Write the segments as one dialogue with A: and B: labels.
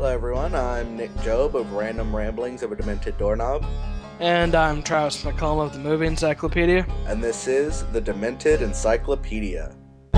A: Hello, everyone. I'm Nick Job of Random Ramblings of a Demented Doorknob,
B: And I'm Travis McCollum of the Movie Encyclopedia.
A: and this is the Demented Encyclopedia.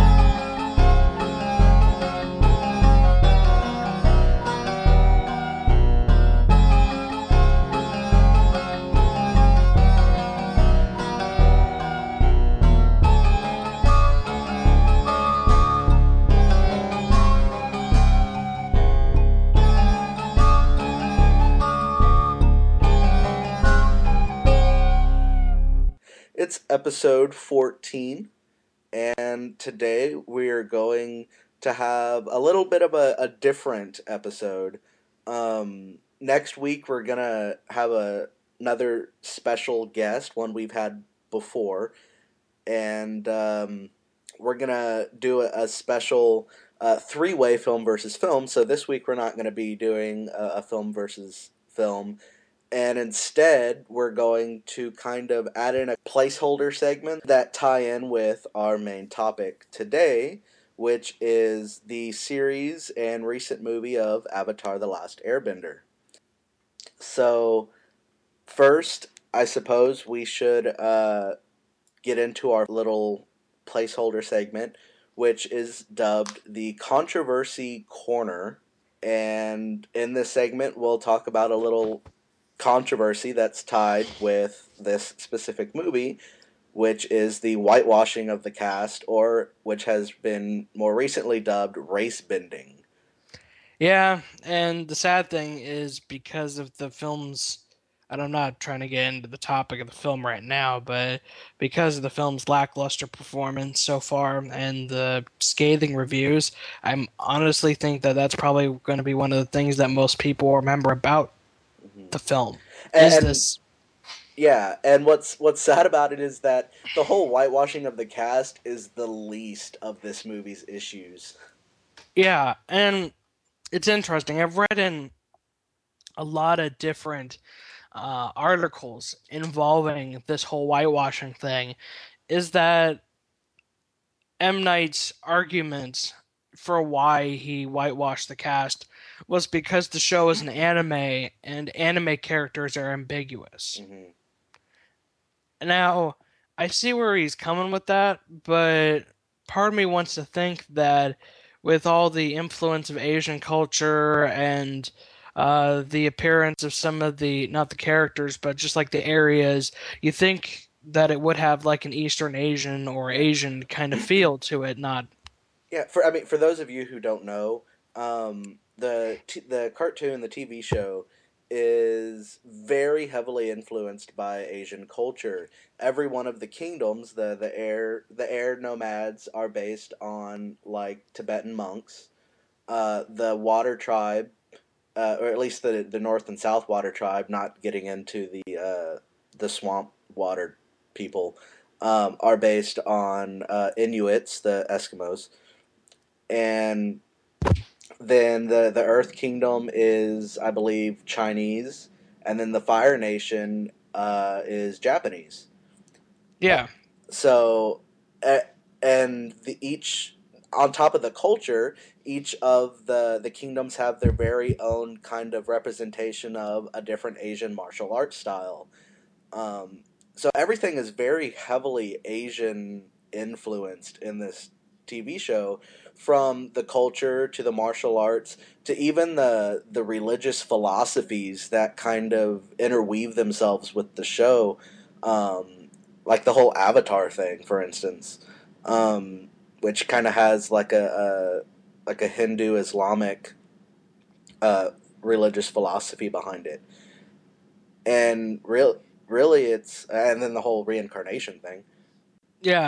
A: It's episode 14, and today we are going to have a little bit of a different episode. Next week, we're going to have another special guest, one we've had before, and we're going to do a special three-way film versus film. So this week, we're not going to be doing a film versus film, and instead, we're going to kind of add in a placeholder segment that tie in with our main topic today, which is the series and recent movie of Avatar: The Last Airbender. So, first, I suppose we should get into our little placeholder segment, which is dubbed the Controversy Corner. And in this segment, we'll talk about a little controversy that's tied with this specific movie, which is the whitewashing of the cast, or which has been more recently dubbed race bending.
B: Yeah, and the sad thing is because of the film's, and I'm not trying to get into the topic of the film right now, but because of the film's lackluster performance so far and the scathing reviews, I honestly think that that's probably going to be one of the things that most people remember about
A: Mm-hmm.
B: the film. Is
A: And
B: this
A: yeah, and what's sad about it is that the whole whitewashing of the cast is the least of this movie's issues.
B: Yeah, and it's interesting. I've read in a lot of different articles involving this whole whitewashing thing is that M. Night's argument for why he whitewashed the cast was because the show is an anime and anime characters are ambiguous.
A: Mm-hmm.
B: Now, I see where he's coming with that, but part of me wants to think that with all the influence of Asian culture and the appearance of some of the, not the characters, but just like the areas, you think that it would have like an Eastern Asian or Asian kind of feel to it, not.
A: Yeah, for those of you who don't know, the cartoon, the TV show, is very heavily influenced by Asian culture. Every one of the kingdoms, the air nomads are based on like Tibetan monks. The water tribe, or at least the north and south water tribe, not getting into the swamp water people, are based on Inuits, the Eskimos, and then the Earth Kingdom is, I believe, Chinese, and then the Fire Nation is Japanese.
B: Yeah.
A: So, uh, and each on top of the culture, each of the kingdoms have their very own kind of representation of a different Asian martial arts style. Um, so everything is very heavily Asian influenced in this TV show, from the culture to the martial arts to even the religious philosophies that kind of interweave themselves with the show, um, like the whole Avatar thing, for instance, which kind of has like a Hindu Islamic uh, religious philosophy behind it, and really it's, and then the whole reincarnation thing.
B: Yeah,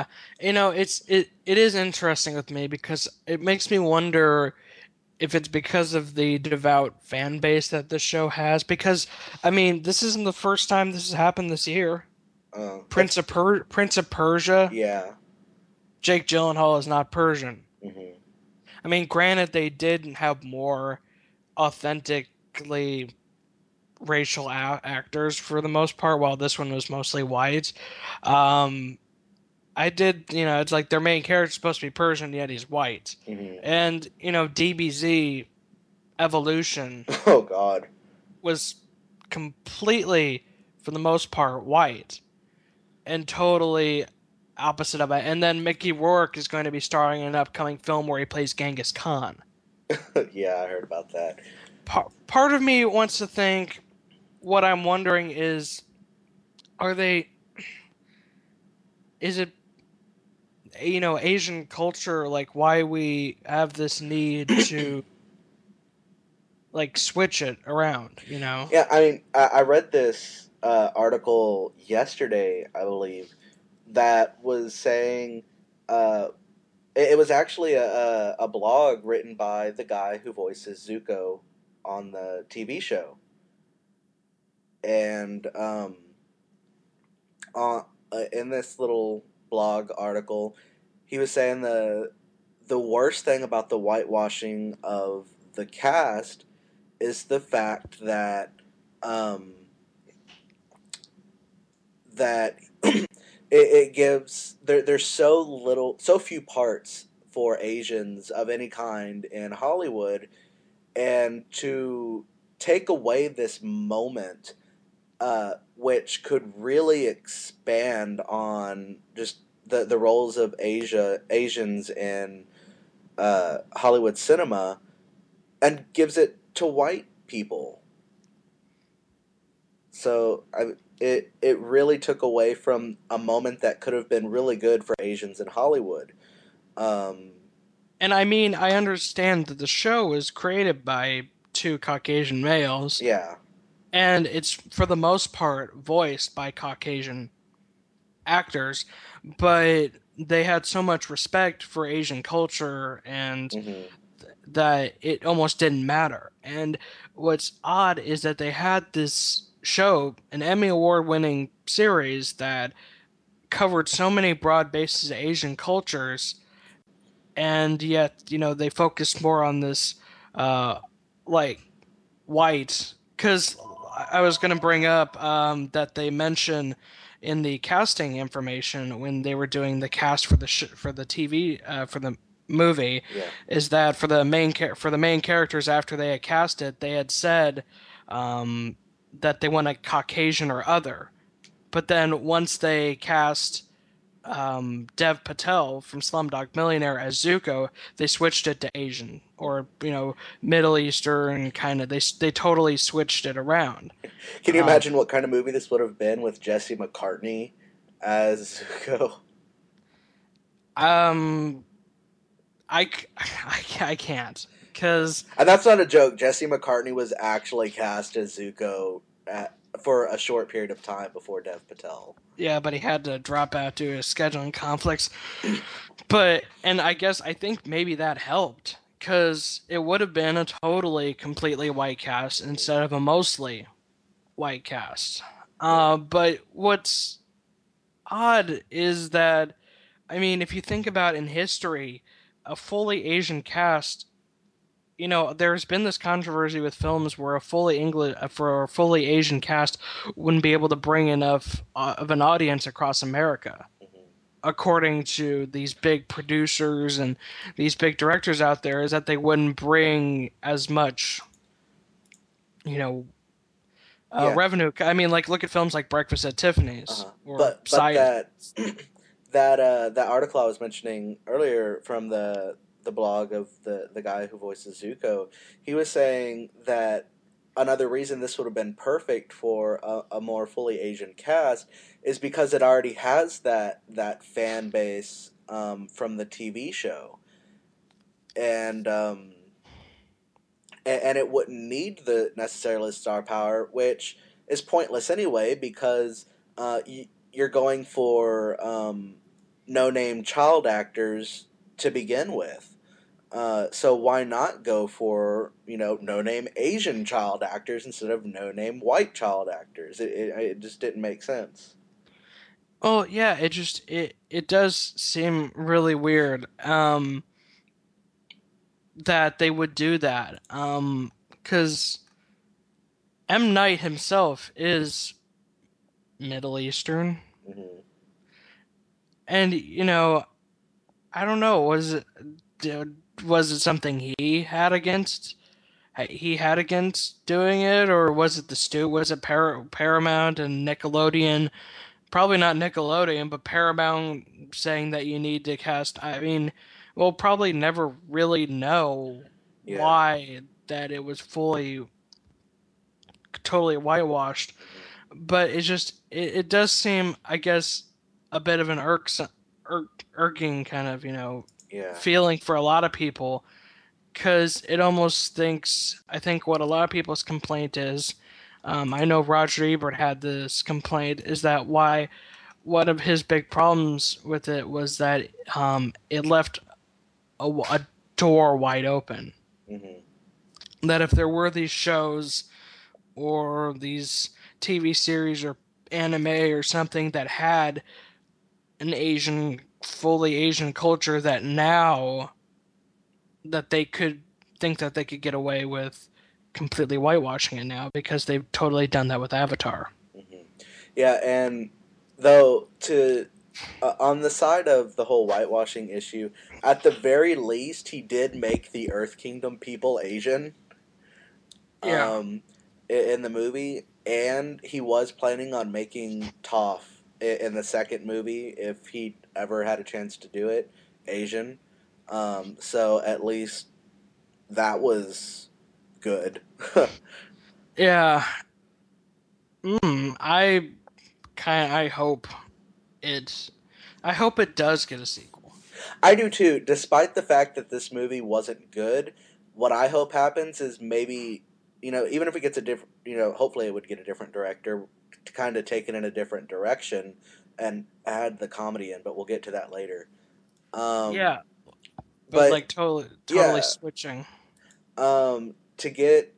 B: it is interesting with me because it makes me wonder if it's because of the devout fan base that the show has. Because I mean, this isn't the first time this has happened this year.
A: It's
B: Prince of Persia.
A: Yeah.
B: Jake Gyllenhaal is not Persian.
A: Hmm.
B: I mean, granted, they did have more authentically racial actors for the most part, while this one was mostly white. Um, I did, it's like their main character's supposed to be Persian, yet he's white.
A: Hmm.
B: And, DBZ, evolution
A: Oh God.
B: was completely, for the most part, white and totally opposite of it. And then Mickey Rourke is going to be starring in an upcoming film where he plays Genghis Khan.
A: Yeah, I heard about that.
B: Part of me wants to think what I'm wondering is, are they, is it, Asian culture, like why we have this need to like switch it around?
A: Yeah, I mean, I read this article yesterday, I believe, that was saying uh, it was actually a blog written by the guy who voices Zuko on the TV show, and on in this little blog article, he was saying the worst thing about the whitewashing of the cast is the fact that um, that it gives there's so few parts for Asians of any kind in Hollywood, and to take away this moment, which could really expand on just the roles of Asians in Hollywood cinema, and gives it to white people. So it really took away from a moment that could have been really good for Asians in Hollywood. Um,
B: And I mean, I understand that the show is created by two Caucasian males,
A: yeah,
B: and it's for the most part voiced by Caucasian actors, but they had so much respect for Asian culture and
A: hmm
B: that it almost didn't matter. And what's odd is that they had this show, an Emmy Award winning series that covered so many broad bases of Asian cultures, and yet, they focused more on this, like, white. Because I was going to bring up that they mention in the casting information when they were doing the cast for for the TV for the movie,
A: yeah.
B: is that for the main characters after they had cast it, they had said um, that they want a Caucasian or other. But then once they cast Dev Patel from Slumdog Millionaire as Zuko, they switched it to Asian or Middle Eastern kind of. They totally switched it around.
A: Can you
B: Um,
A: imagine what kind of movie this would have been with Jesse McCartney as Zuko?
B: um, I can't because
A: And that's not a joke. Jesse McCartney was actually cast as Zuko for a short period of time before Dev Patel.
B: yeah, but he had to drop out due to scheduling conflicts. And I think maybe that helped because it would have been a totally completely white cast instead of a mostly white cast.
A: Yeah.
B: But what's odd is that, I mean, if you think about in history, a fully Asian cast, there's been this controversy with films where for a fully Asian cast wouldn't be able to bring enough of an audience across America,
A: hmm
B: according to these big producers and these big directors out there, is that they wouldn't bring as much, you know,
A: Yeah.
B: revenue. I mean, like look at films like Breakfast at Tiffany's or
A: But
B: Side.
A: that article I was mentioning earlier from the blog of the guy who voices Zuko, he was saying that another reason this would have been perfect for a more fully Asian cast is because it already has that fan base from the TV show, and and it wouldn't need the necessarily star power, which is pointless anyway because you're going for no name child actors to begin with. So why not go for no name Asian child actors instead of no name white child actors? It just didn't make sense.
B: Oh yeah, it does seem really weird that they would do that. Because M Night himself is Middle Eastern,
A: hmm
B: and I don't know, was it something he had against he had against doing it, or was it the was it Paramount and Nickelodeon? Probably not Nickelodeon, but Paramount saying that you need to cast. I mean, we'll probably never really know
A: Yeah.
B: why that it was fully, totally whitewashed.
A: Hmm.
B: But it does seem, I guess, a bit of an irking kind of,
A: Yeah.
B: feeling for a lot of people, because it almost thinks, I think what a lot of people's complaint is, I know Roger Ebert had this complaint, is that why one of his big problems with it was that it left a door wide open.
A: Hmm.
B: That if there were these shows or these TV series or anime or something that had an fully Asian culture, that now that they could think that they could get away with completely whitewashing it now because they've totally done that with Avatar.
A: Hmm. Yeah, and though to on the side of the whole whitewashing issue, at the very least, he did make the Earth Kingdom people Asian.
B: Yeah.
A: Um, in the movie, and he was planning on making Toph in the second movie if he ever had a chance to do it Asian. So at least that was good.
B: Yeah. I I hope it I hope it does get a sequel.
A: I do too. Despite the fact that this movie wasn't good, what I hope happens is maybe even if it gets a different hopefully it would get a different director to kind of take it in a different direction and add the comedy in. But we'll get to that later. Um,
B: Yeah, but
A: but
B: like totally
A: yeah,
B: switching.
A: to get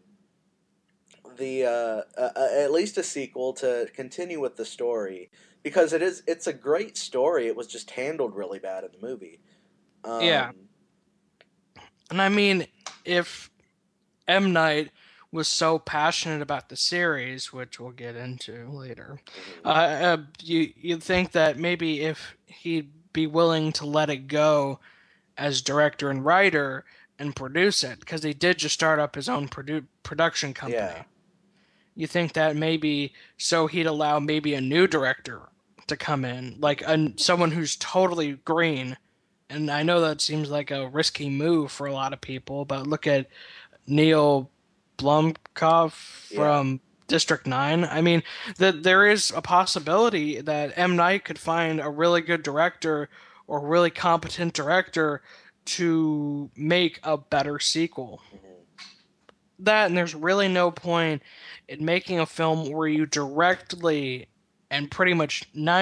A: the at least a sequel to continue with the story because it's a great story. It was just handled really bad in the movie.
B: Yeah.
A: Um,
B: And I mean, if M. Night was so passionate about the series, which we'll get into later,
A: mhm.
B: you'd think that maybe if he'd be willing to let it go as director and writer and produce it, because he did just start up his own production
A: Yeah.
B: company. You think that maybe so he'd allow maybe a new director to come in, like someone who's totally green. And I know that seems like a risky move for a lot of people, but look at Neil Blomkamp
A: Yeah.
B: from District 9. I mean, that there is a possibility that M. Night could find a really good director or a really competent director to make a better sequel.
A: Hmm.
B: That, and there's really no point in making a film where you directly and pretty much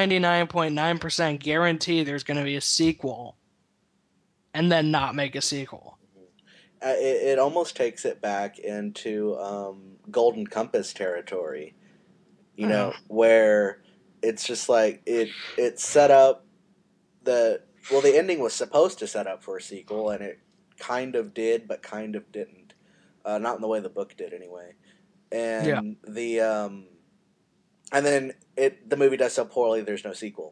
B: 99.9% guarantee there's going to be a sequel and then not make a sequel.
A: It almost takes it back into Golden Compass territory,
B: Yeah.
A: where it's just like it set up the the ending was supposed to set up for a sequel, and it kind of did, but kind of didn't. Not in the way the book did, anyway.
B: Yeah.
A: And and then the movie does so poorly, there's no sequel.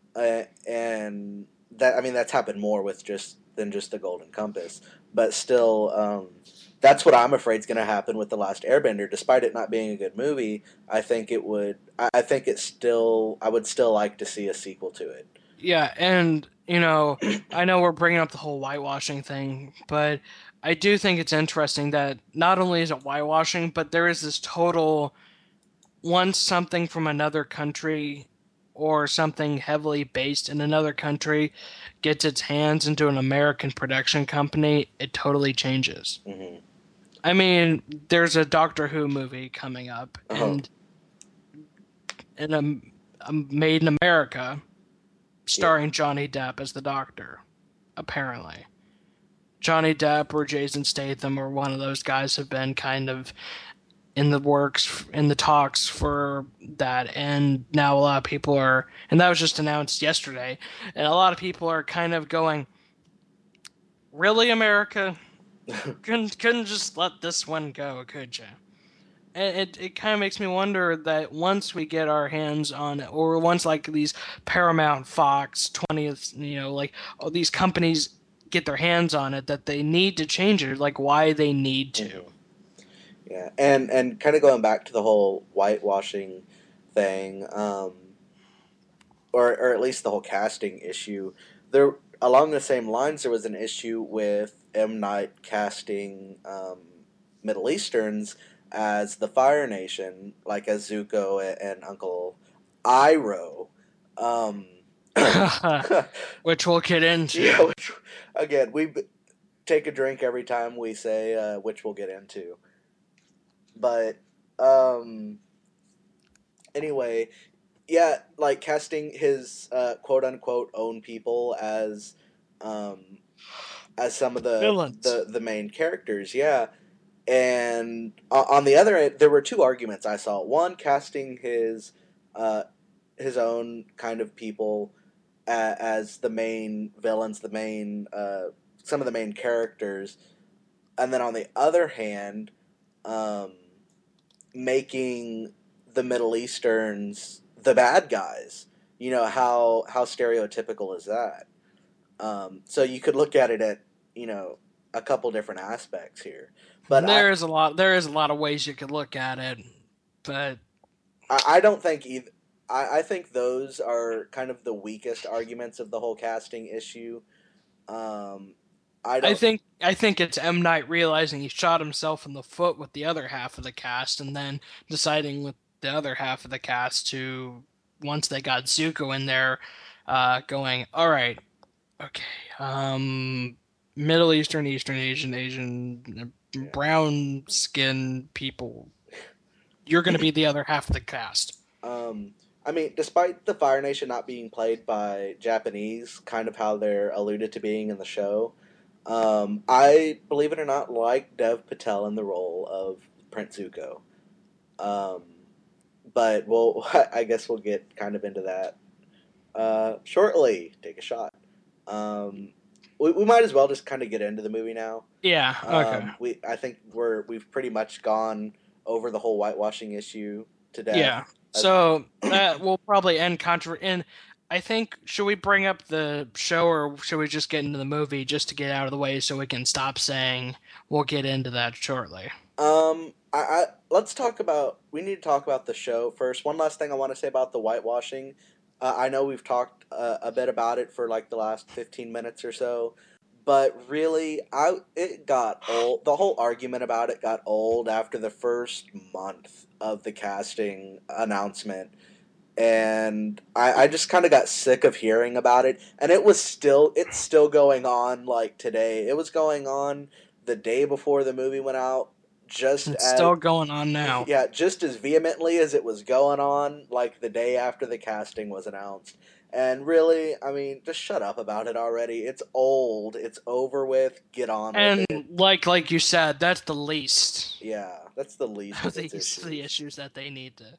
A: And that I mean that's happened more with just the Golden Compass, but still, that's what I'm afraid is going to happen with the Last Airbender. Despite it not being a good movie, I think it would. I think it's still. I would still like to see a sequel to it.
B: Yeah, and I know we're bringing up the whole whitewashing thing, but I do think it's interesting that not only is it whitewashing, but there is this total, once something from another country or something heavily based in another country gets its hands into an American production company, it totally changes.
A: Hmm.
B: I mean, there's a Doctor Who movie coming up,
A: Oh,
B: and a Made in America,
A: yeah.
B: starring Johnny Depp as the Doctor. Apparently, Johnny Depp or Jason Statham or one of those guys have been kind of in the works, in the talks for that, and now a lot of people are, and that was just announced yesterday, and a lot of people are kind of going, really, America? Couldn't just let this one go, could you? And it kind of makes me wonder that once we get our hands on it, or once like these Paramount, Fox, 20th, like these companies get their hands on it, that they need to change it, like why they need to.
A: Hmm. Yeah, and kind of going back to the whole whitewashing thing, or at least the whole casting issue. There, along the same lines, there was an issue with M Night casting Middle Easterns as the Fire Nation, like as Zuko and Uncle Iroh. Um,
B: which we'll get
A: yeah,
B: into.
A: which, again, we take a drink every time we say which we'll get into. But um, anyway, yeah, like casting his quote unquote own people um, as some of
B: Villains.
A: the main characters. Yeah, and on the other end, there were two arguments I saw. One, casting uh, his own kind of people as the main villains, the main some of the main characters, and then on the other hand, um, making the Middle Easterns the bad guys. You know how stereotypical is that? So you could look at it at you know a couple different aspects here, but
B: There is a lot. There is a lot of ways you could look at it, but
A: I don't think either. I think those are kind of the weakest arguments of the whole casting issue. Um, I don't.
B: I think it's M. Night realizing he shot himself in the foot with the other half of the cast, and then deciding with the other half of the cast to once they got Zuko in there, going, all right, okay, Middle Eastern, Eastern Asian,
A: Yeah.
B: brown skin people, you're going to be the other half of the cast.
A: Um, I mean, despite the Fire Nation not being played by Japanese, kind of how they're alluded to being in the show, I, believe it or not, like Dev Patel in the role of Prince Zuko. Um, but I guess we'll get kind of into that shortly. Take a shot. Um, we might as well just kind of get into the movie now.
B: Yeah, okay.
A: I think we've pretty much gone over the whole whitewashing issue to
B: Yeah.
A: death. As
B: So that will probably end contra. And I think should we bring up the show or should we just get into the movie just to get out of the way so we can stop saying we'll get into that shortly.
A: I let's talk about. We need to talk about the show first. One last thing I want to say about the whitewashing. I know we've talked a bit about it for like the last 15 minutes or so, but really, I it got old. The whole argument about it got old after the first month of the casting announcement, and I just kind of got sick of hearing about it. And it's still going on like today. It was going on the day before the movie went out, just
B: It's
A: as
B: still going on now.
A: yeah, just as vehemently as it was going on like the day after the casting was announced. And really, I mean, just shut up about it already. It's old. It's over with. Get on with
B: And
A: it.
B: like you said, that's the least
A: Yeah, that's the least
B: of
A: of its
B: the
A: issues.
B: issues that they need to.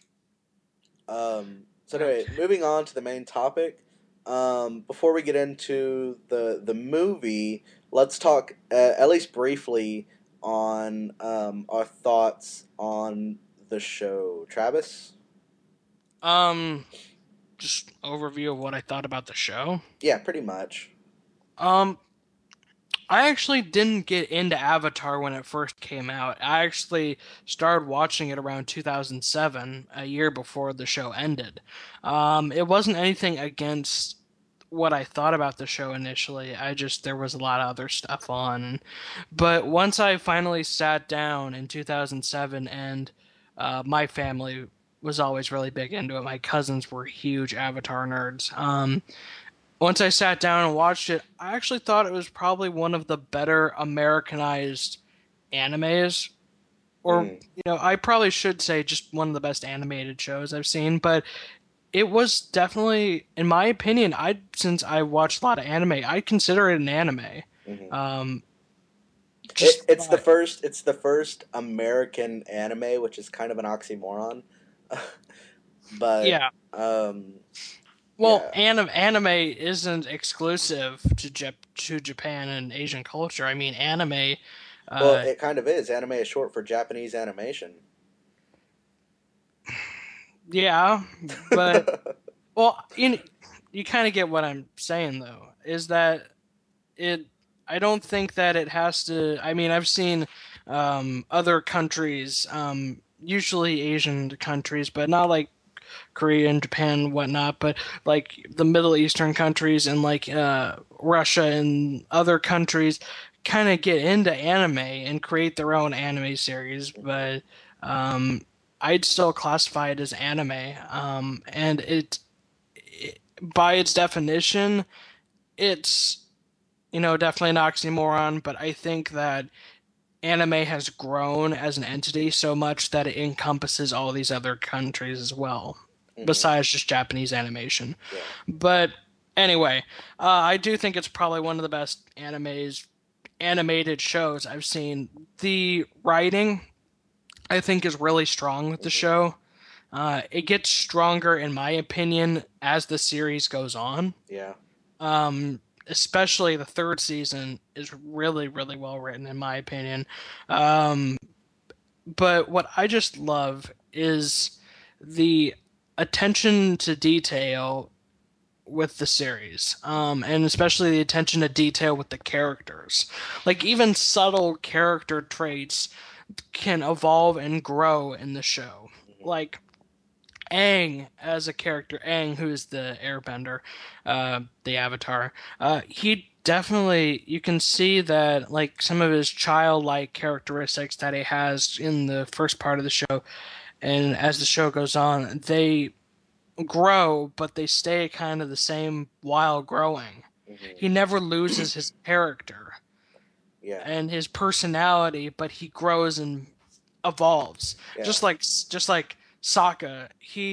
A: So anyway,
B: Okay.
A: moving on to the main topic. Before we get into the movie, let's talk at least briefly on our thoughts on the show. Travis,
B: Um, just overview of what I thought about the show.
A: yeah, pretty much.
B: Um, I actually didn't get into Avatar when it first came out. I actually started watching it around 2007, a year before the show ended. It wasn't anything against what I thought about the show initially. I just, there was a lot of other stuff on. But once I finally sat down in 2007, and my family was always really big into it, my cousins were huge Avatar nerds. Once I sat down and watched it, I actually thought it was probably one of the better Americanized animes. Or,
A: Mm,
B: I probably should say just one of the best animated shows I've seen, but it was definitely, in my opinion, since I watched a lot of anime, I consider it an anime.
A: hmm
B: Um, just by,
A: it's the first American anime, which is kind of an oxymoron, but
B: yeah.
A: um,
B: Well,
A: yeah.
B: anime isn't exclusive to Japan and Asian culture. I mean, anime,
A: Well,
B: uh,
A: it kind of is. Anime is short for Japanese animation.
B: yeah, but well, you kind of get what I'm saying though, is that it I don't think that it has to. I mean, I've seen other countries, usually Asian countries, but not like Korea and Japan and whatnot, but like the Middle Eastern countries and like Russia and other countries kind of get into anime and create their own anime series,
A: Hmm.
B: but um, I'd still classify it as anime. And by its definition, it's definitely an oxymoron, but I think that anime has grown as an entity so much that it encompasses all these other countries as well,
A: Hmm.
B: besides just Japanese animation.
A: Yeah.
B: But anyway, I do think it's probably one of the best animated shows I've seen. The writing, I think, is really strong with the
A: Hmm.
B: show. It gets stronger, in my opinion, as the series goes on.
A: Yeah.
B: Especially the third season is really, really well written, in my opinion. Um, but what I just love is the attention to detail with the series, and especially the attention to detail with the characters. Like even subtle character traits can evolve and grow in the show.
A: Hmm.
B: Like Aang as a character, Aang, who's the Airbender, the Avatar, he definitely you can see that like some of his childlike characteristics that he has in the first part of the show, and as the show goes on, they grow, but they stay kind of the same while growing.
A: Hmm.
B: He never loses his character
A: Yeah.
B: and his personality, but he grows and evolves.
A: Yeah.
B: Just like Sokka,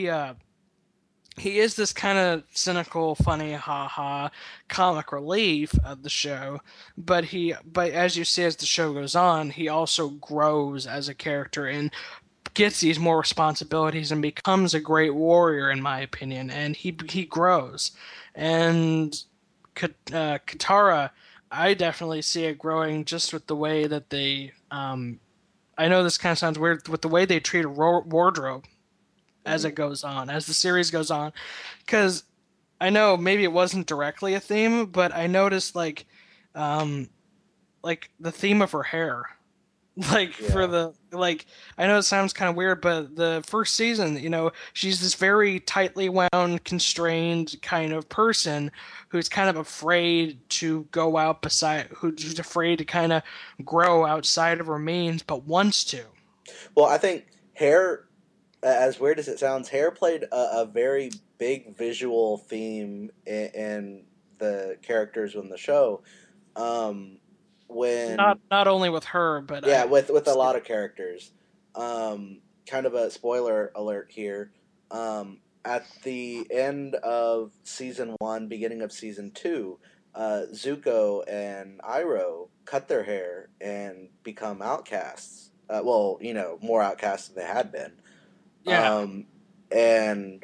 B: he is this kind of cynical, funny, haha, comic relief of the show, but as you see as the show goes on, he also grows as a character and gets these more responsibilities and becomes a great warrior, in my opinion, and he grows. And Katara, I definitely see it growing just with the way that they. I know this kind of sounds weird with the way they treat wardrobe as it
A: Hmm.
B: goes on, as the series goes on, because I know maybe it wasn't directly a theme, but I noticed um, like the theme of her hair. Like for
A: Yeah.
B: the like I know it sounds kind of weird, but the first season, she's this very tightly wound, constrained kind of person who's kind of afraid to go out beside who's afraid to kind of grow outside of her means but wants to.
A: Well, I think hair, as weird as it sounds, hair played a very big visual theme in the characters in the show. Um,
B: Not
A: when
B: not only with her, but
A: Yeah,
B: I
A: with a lot of characters. Kind of a spoiler alert here. At the end of season one, beginning of season two, Zuko and Iroh cut their hair and become outcasts. Well, more outcasts than they had been.
B: yeah.
A: Um, and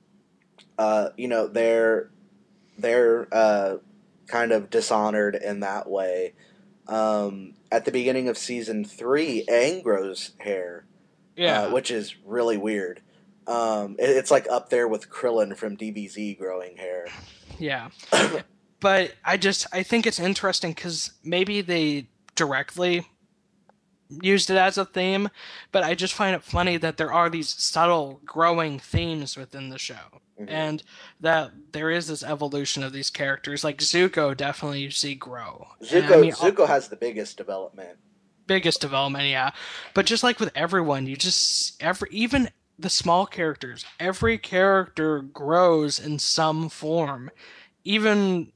A: they're kind of dishonored in that way. At the beginning of season three, Aang grows hair,
B: Yeah.
A: which is really weird. It's like up there with Krillin from DBZ growing hair.
B: Yeah. But I think it's interesting cuz maybe they directly used it as a theme, but I just find it funny that there are these subtle growing themes within the show.
A: Hmm.
B: And that there is this evolution of these characters. Like Zuko, definitely you see grow. And I
A: Zuko
B: mean,
A: Zuko has the biggest development.
B: biggest development, yeah. But just like with everyone, you just even the small characters, every character grows in some form. Even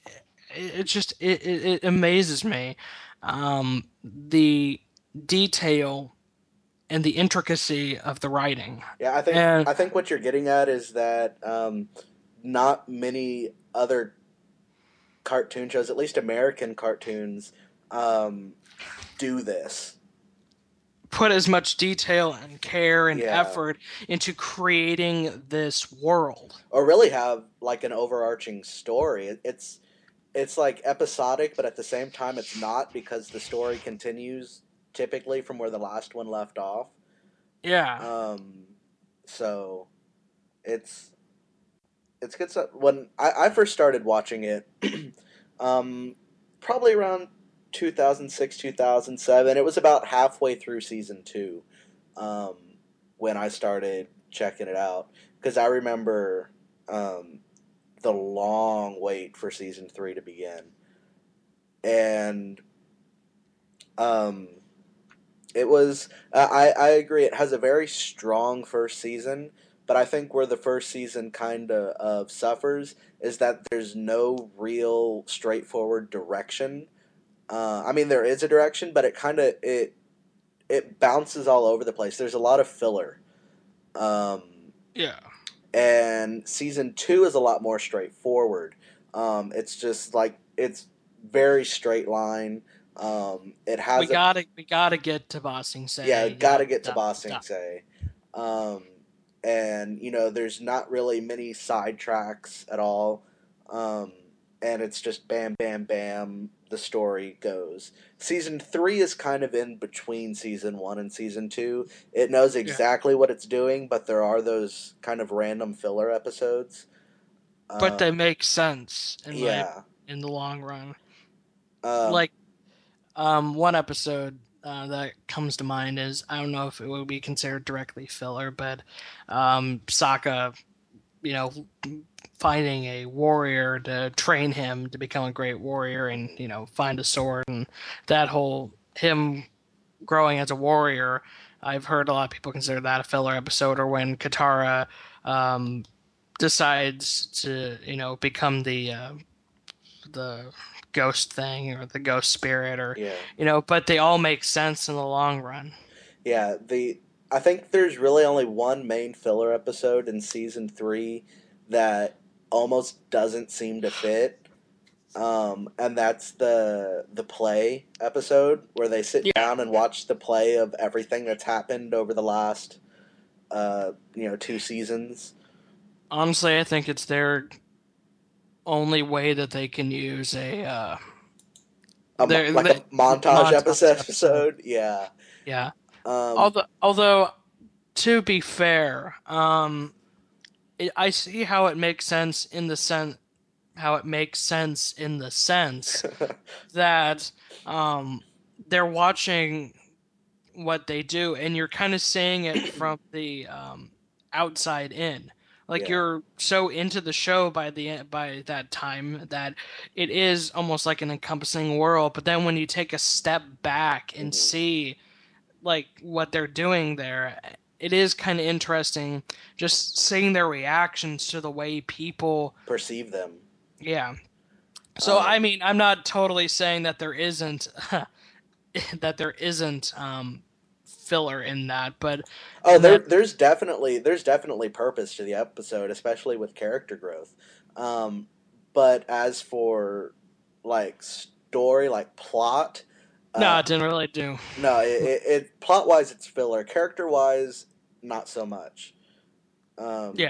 B: it amazes me, the detail and the intricacy of the writing.
A: Yeah, I think
B: And
A: I think what you're getting at is that not many other cartoon shows, at least American cartoons, um, do this.
B: put as much detail and care and
A: Yeah,
B: effort into creating this world.
A: or really have like an overarching story. It's like episodic, but at the same time, it's not because the story continues typically from where the last one left off.
B: Yeah.
A: Um, so it's it's good stuff. When I first started watching it, um, probably around 2006, 2007. It was about halfway through season two, um, when I started checking it out because I remember um, the long wait for season three to begin, and um, it was. I agree. It has a very strong first season, but I think where the first season kind of suffers is that there's no real straightforward direction. I mean, there is a direction, but it bounces all over the place. There's a lot of filler. Um,
B: Yeah.
A: and season two is a lot more straightforward. It's just like it's very straight line. It
B: We
A: has a
B: gotta get to Bossing
A: yeah,
B: Say,
A: gotta get to
B: da,
A: Ba
B: da.
A: Sing Se. Um, and there's not really many side tracks at all. Um, and it's just bam, bam, bam. The story goes. Season three is kind of in between season one and season two. It knows
B: Yeah.
A: exactly what it's doing, but there are those kind of random filler episodes.
B: But
A: Um,
B: they make sense
A: yeah.
B: in the long run.
A: Um,
B: Like one episode that comes to mind is, I don't know if it would be considered directly filler, but Sokka, you know, finding a warrior to train him to become a great warrior and, find a sword, and that whole him growing as a warrior. I've heard a lot of people consider that a filler episode, or when Katara um, decides to, become the ghost thing, or the ghost spirit, or,
A: yeah.
B: but they all make sense in the long run.
A: Yeah, I think there's really only one main filler episode in season three that almost doesn't seem to fit, and that's the play episode where they sit
B: Yeah,
A: down and watch the play of everything that's happened over the last 2 seasons.
B: honestly, I think it's their only way that they can use
A: Like a
B: their
A: montage
B: montage episode.
A: episode. Yeah.
B: Yeah.
A: Um,
B: Although, to be fair, I see how it makes sense in the sense that um, they're watching what they do, and you're kind of seeing it from the outside in. Like,
A: yeah.
B: you're so into the show by that time that it is almost like an encompassing world. But then when you take a step back and
A: Hmm.
B: see like what they're doing there, it is kind of interesting just seeing their reactions to the way people.
A: Perceive them.
B: Yeah. So I
A: Um,
B: mean, I'm not totally saying that there isn't that there isn't filler in that, but
A: Oh,
B: and that
A: there's definitely purpose to the episode, especially with character growth. Um, but as for like story, like plot,
B: no,
A: uh,
B: it didn't really do.
A: no, it plot wise it's filler. Character wise, not so much. Um,
B: Yeah.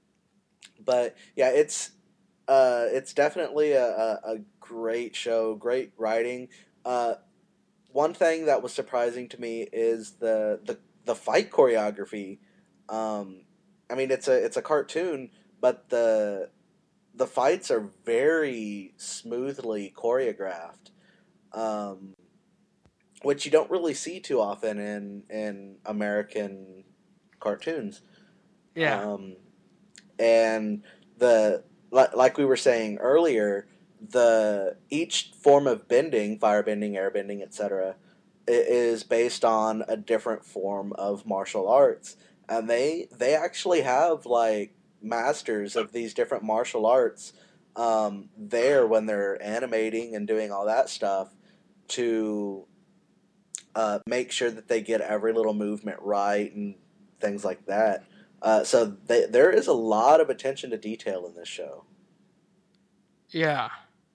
A: but yeah, it's definitely a great show, great writing. Uh, One thing that was surprising to me is the fight choreography. Um, I mean, it's a cartoon, but the fights are very smoothly choreographed, um, which you don't really see too often in American cartoons.
B: Yeah.
A: Um, and like we were saying earlier, the each form of bending, firebending, airbending, etc., is based on a different form of martial arts, and they actually have like masters of these different martial arts there when they're animating and doing all that stuff to make sure that they get every little movement right and things like that. There is a lot of attention to detail in this show.
B: Yeah.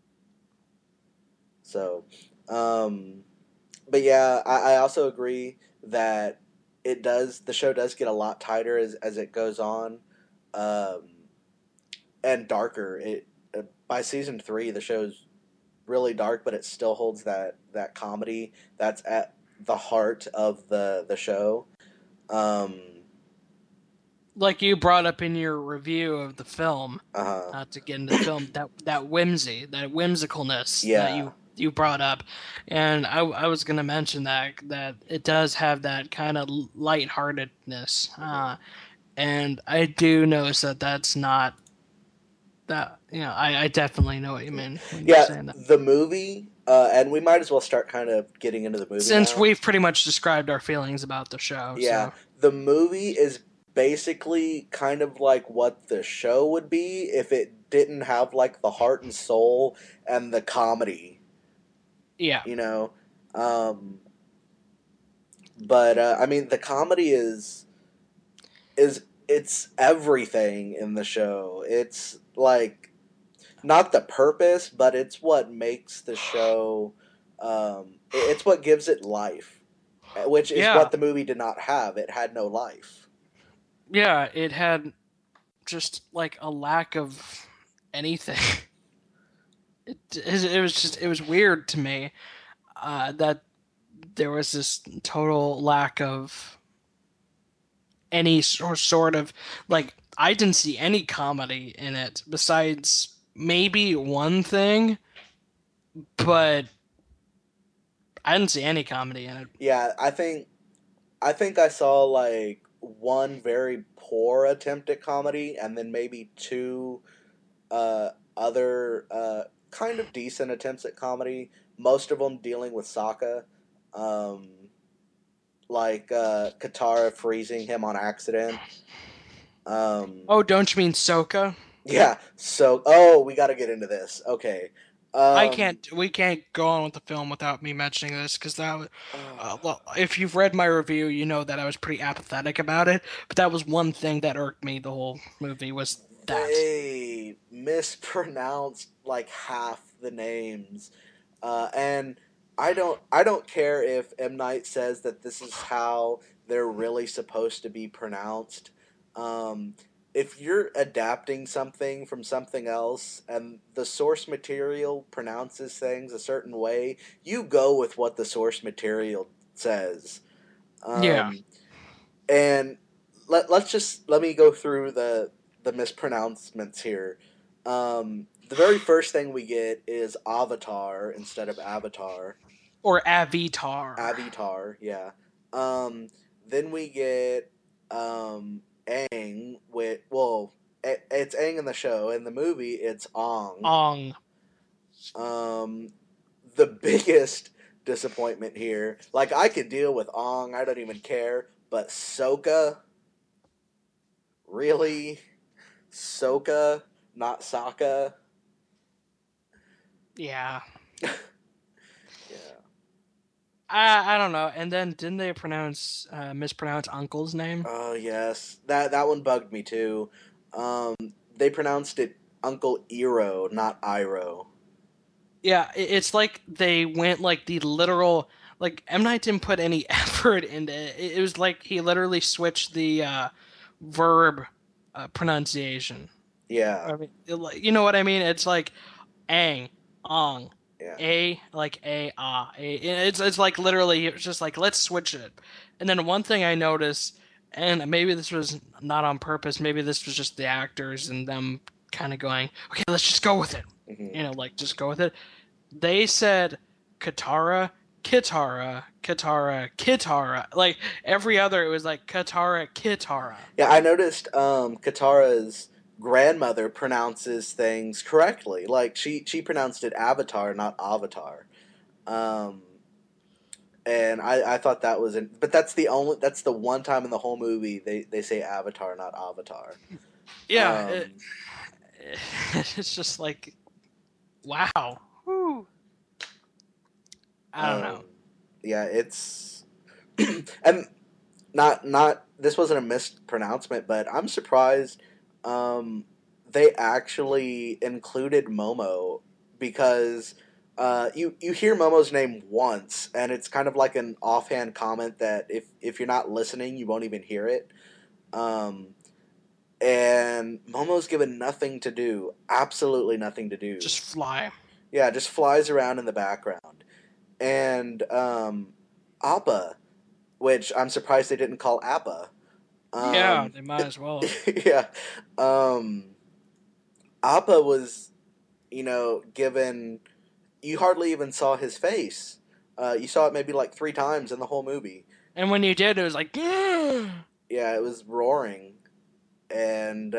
A: So, um, but yeah, I also agree that the show does get a lot tighter as it goes on, um, and darker. By season three, the show's really dark, but it still holds that comedy that's at the heart of the show. Um,
B: Like you brought up in your review of the film,
A: uh,
B: not to get into the film, that whimsy, that whimsicalness
A: yeah,
B: you brought up, and I was gonna mention that it does have that kind of lightheartedness, and I do notice that that's not that. I definitely know what you mean when you're
A: Yeah,
B: saying that.
A: the movie, and we might as well start kind of getting into the movie
B: Since
A: now.
B: we've pretty much described our feelings about the show,
A: Yeah,
B: so
A: the movie is basically kind of like what the show would be if it didn't have like the heart and soul and the comedy,
B: yeah,
A: you know. Um, but I mean, the comedy is it's everything in the show. It's like not the purpose, but it's what makes the show. It's what gives it life, which is
B: yeah,
A: what the movie did not have. It had no life.
B: yeah. It had just like a lack of anything. It was just it was weird to me that there was this total lack of any sort of like I didn't see any comedy in it besides maybe one thing, but I didn't see any comedy in it.
A: Yeah, I think I saw like one very poor attempt at comedy, and then maybe two other kind of decent attempts at comedy. Most of them dealing with Sokka, um, like Katara freezing him on accident. Um,
B: Oh, don't you mean Soka?
A: yeah. So, oh, we got to get into this. Okay.
B: I
A: Um,
B: can't. We can't go on with the film without me mentioning this because
A: uh,
B: well, if you've read my review, you know that I was pretty apathetic about it. But that was one thing that irked me the whole movie was that.
A: they mispronounced like half the names, and I don't care if M Night says that this is how they're really supposed to be pronounced. Um, if you're adapting something from something else and the source material pronounces things a certain way, you go with what the source material says.
B: Yeah.
A: Um, and let me go through the mispronouncements here. The very first thing we get is Avatar instead of Avatar.
B: Or Avatar.
A: Avatar, yeah. Um, then we get Aang with it's Aang in the show. In the movie, it's Ong.
B: Ong.
A: Um, the biggest disappointment here, like I could deal with Ong, I don't even care, but Sokka, really? Soka, not Sokka.
B: Yeah.
A: Yeah.
B: I don't know. And then didn't they mispronounce Uncle's name?
A: Oh yes, that one bugged me too. Um, they pronounced it Uncle Iro, not Iro.
B: Yeah, it's like they went like the literal like M Night didn't put any effort into it. It was like he literally switched the verb pronunciation.
A: Yeah,
B: I mean, you know what I mean? It's like ang, ong,
A: yeah.
B: a like a ah. It's like literally it's just like let's switch it. And then one thing I noticed, and maybe this was not on purpose, maybe this was just the actors and them kind of going, okay, let's just go with it.
A: Hmm.
B: Like just go with it. They said Katara, Kitara, Katara, Kitara. Like every other, it was like Katara, Kitara.
A: Yeah, I noticed Katara's grandmother pronounces things correctly. Like she pronounced it Avatar, not Avatar. Um, and I thought that was but that's the one time in the whole movie they say Avatar, not Avatar.
B: Yeah,
A: Um,
B: it's just like wow. Whew. I don't
A: um,
B: know.
A: yeah, it's and not this wasn't a mispronouncement, but I'm surprised they actually included Momo because you hear Momo's name once and it's kind of like an offhand comment that if you're not listening you won't even hear it. Um, and Momo's given nothing to do, absolutely nothing to do.
B: Just fly.
A: Yeah, just flies around in the background. And Appa, which I'm surprised they didn't call Appa.
B: Yeah,
A: Um,
B: they might as well have.
A: yeah, um, Appa was, given you hardly even saw his face. You saw it maybe like 3 times in the whole movie.
B: And when you did, it was like,
A: Yeah, it was roaring, and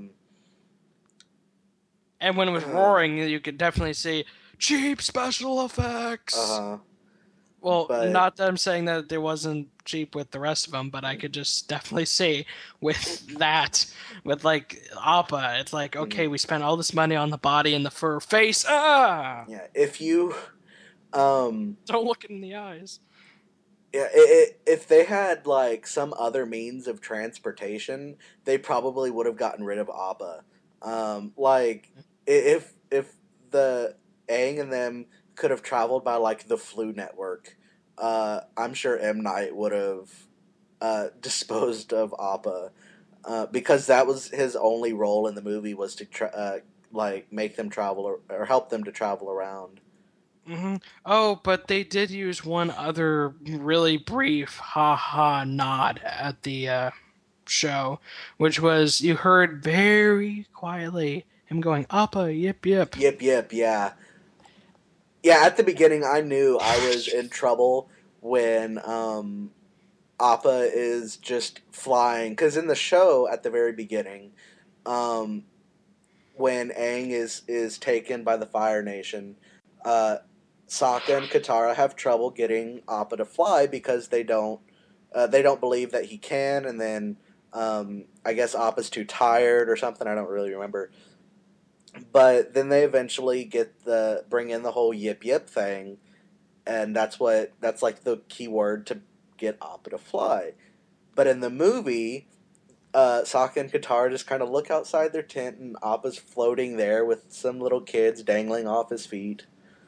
B: and when it was
A: uh
B: roaring, you could definitely see cheap special effects.
A: huh.
B: Well,
A: But
B: not that I'm saying that there wasn't cheap with the rest of them, but I could just definitely see with that, with like Appa, it's like, okay,
A: mhm,
B: we spent all this money on the body and the fur face. Ah!
A: yeah, if you um
B: Don't look it in the eyes.
A: yeah, if they had like some other means of transportation, they probably would have gotten rid of Appa. Like if the Aang and them could have traveled by like the Flu Network, I'm sure M Night would have disposed of Appa, because that was his only role in the movie was to like make them travel or help them to travel around.
B: hmm Oh, but they did use one other really brief ha ha nod at the show, which was you heard very quietly him going, Appa, yip yip.
A: Yip yip, yeah. Yeah, at the beginning, I knew I was in trouble when Appa is just flying. Because in the show, at the very beginning, um, when Aang is taken by the Fire Nation, uh, Sokka and Katara have trouble getting Appa to fly because they don't believe that he can, and then I guess Appa's too tired or something. I don't really remember. But then they eventually bring in the whole yip yip thing, and that's like the key word to get Appa to fly. But in the movie, Sokka and Katara just kind of look outside their tent, and Appa's floating there with some little kids dangling off his feet.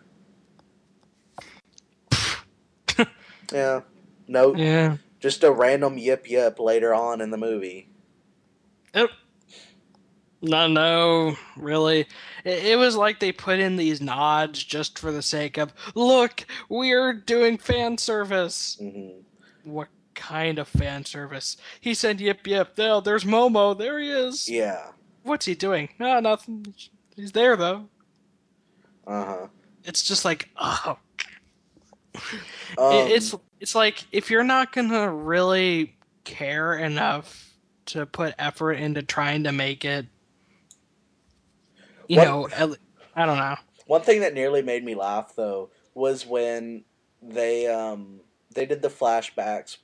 A: Yeah, no,
B: Yeah.
A: just a random yip yip later on in the movie.
B: Yep. No, no, really. It was like they put in these nods just for the sake of, look, we're doing fan service.
A: Hmm.
B: What kind of fan service? He said, yip, yip. There's Momo. There he is.
A: Yeah.
B: What's he doing? No, nothing. He's there, though.
A: Uh huh.
B: It's just like, oh. It,
A: Um.
B: it's it's like if you're not gonna really care enough to put effort into trying to make it, you
A: One
B: know, I don't know.
A: one thing that nearly made me laugh though was when they um they did the flashbacks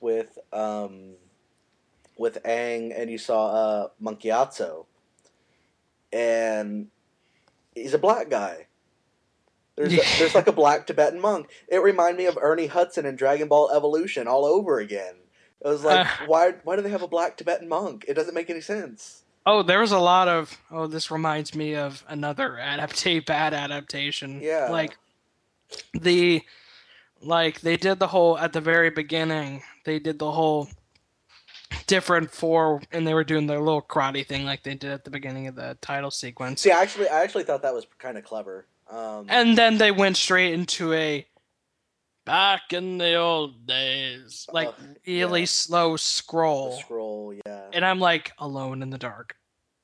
A: with Aang, and you saw Monkiatsu, and he's a black guy. There's like a black Tibetan monk. It reminded me of Ernie Hudson in Dragon Ball Evolution all over again. It was like,
B: Uh,
A: why do they have a black Tibetan monk? It doesn't make any sense.
B: oh, there was a lot of. Oh, this reminds me of another bad adaptation.
A: Yeah.
B: The they did the whole at the very beginning. They did the whole different four, and they were doing their little karate thing like they did at the beginning of the title sequence.
A: See, I actually thought that was kind of clever.
B: And then they went straight into a back in the old days, like really
A: Yeah,
B: slow
A: the
B: scroll.
A: scroll. Yeah.
B: And I'm like alone in the dark.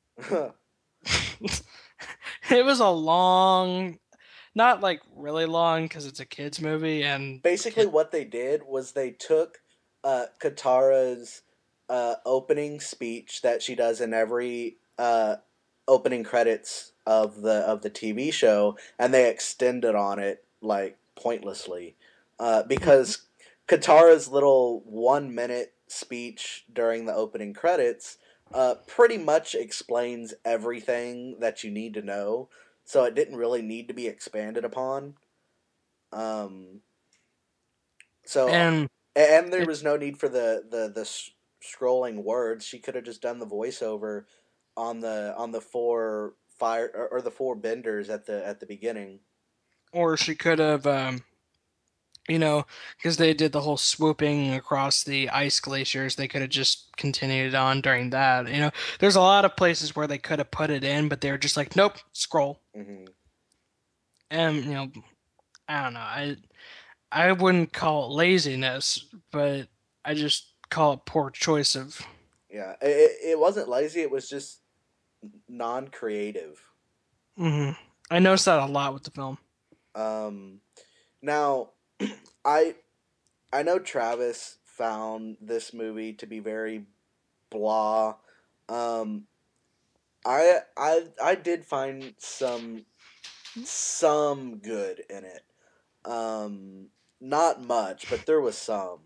B: It was a long, not like really long because it's a kids movie and
A: Basically,
B: kid.
A: what they did was they took Katara's opening speech that she does in every opening credits of the TV show, and they extended on it like pointlessly, because Katara's little 1 minute speech during the opening credits pretty much explains everything that you need to know, so it didn't really need to be expanded upon. Um, so
B: And
A: and there
B: it,
A: was no need for the scrolling words. She could have just done the voiceover on the four fire or the four benders at the beginning.
B: or she could have, because they did the whole swooping across the ice glaciers, they could have just continued on during that. There's a lot of places where they could have put it in, but they were just like, nope, scroll.
A: Hmm.
B: And I don't know. I wouldn't call it laziness, but I just call it poor choice of.
A: Yeah, it wasn't lazy. It was just non creative.
B: I noticed that a lot with the film.
A: Um, now, I I know Travis found this movie to be very blah. Um, I did find some good in it. Um, Not much, but there was some.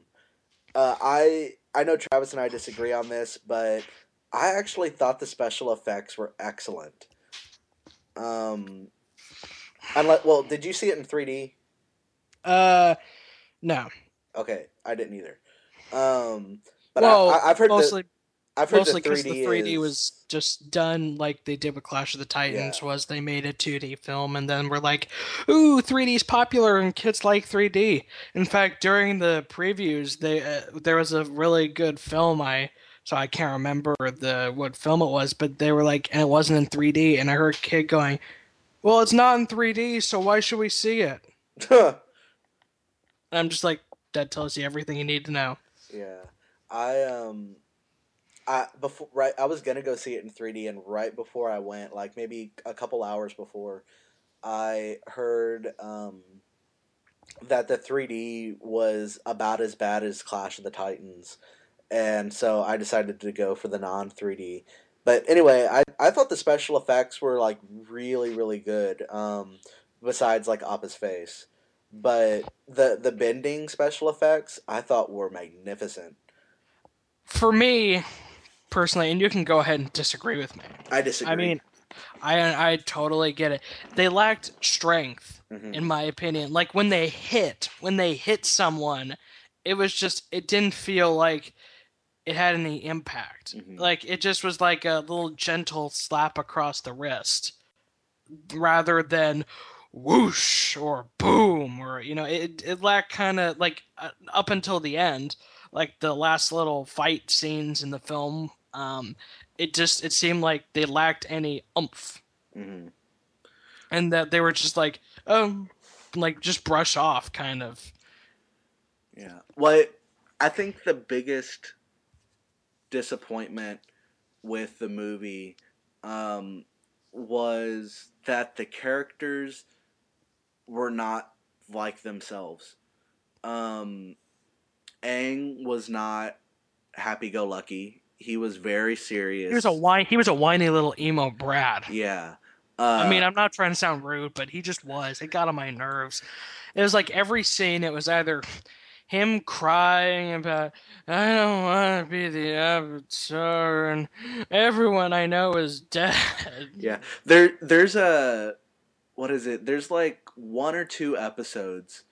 A: I know Travis and I disagree on this, but I actually thought the special effects were excellent. Um, well, did you see it in 3D?
B: Uh, no.
A: Okay, I didn't either. Um, but
B: Well,
A: I've heard
B: mostly
A: the
B: mostly because the
A: 3D
B: 3D
A: is
B: was just done like they did with Clash of the
A: yeah.
B: Titans. Was they made a 2D film and then we're like, ooh, 3D's popular and kids like 3D. In fact, during the previews, there was a really good film I can't remember the what film it was, but they were like, and it wasn't in 3D, and I heard a kid going, "Well, it's not in 3D, so why should we see it?" And I'm just like, that tells you everything you need to know.
A: Yeah. I I before right I was gonna go see it in 3D, and right before I went, like maybe a couple hours before, I heard that the 3D was about as bad as Clash of the Titans, and so I decided to go for the non 3D. But anyway, I thought the special effects were like really good. Besides like Appa's face, but the bending special effects I thought were magnificent.
B: For me, personally, and you can go ahead and disagree with me.
A: I
B: I
A: disagree.
B: mean, I totally get it. They lacked strength, in
A: Hmm.
B: my opinion. Like when they hit someone, it was just it didn't feel like it had any impact.
A: Hmm.
B: Like it just was like a little gentle slap across the wrist rather than whoosh or boom or it lacked kind of like up until the end, like the last little fight scenes in the film. It seemed like they lacked any oomph,
A: Hmm.
B: and that they were just like, oh, like just brush off kind of.
A: Yeah. What I think the biggest disappointment with the movie um, was that the characters were not like themselves. Um, Aang was not happy go lucky. He was very serious.
B: He was a whiny little emo brat.
A: Yeah.
B: I
A: Uh,
B: mean, I'm not trying to sound rude, but he just was. It got on my nerves. It was like every scene, it was either him crying about, I don't want to be the Avatar, and everyone I know is dead.
A: yeah. There's a what is it? There's like one or two episodes.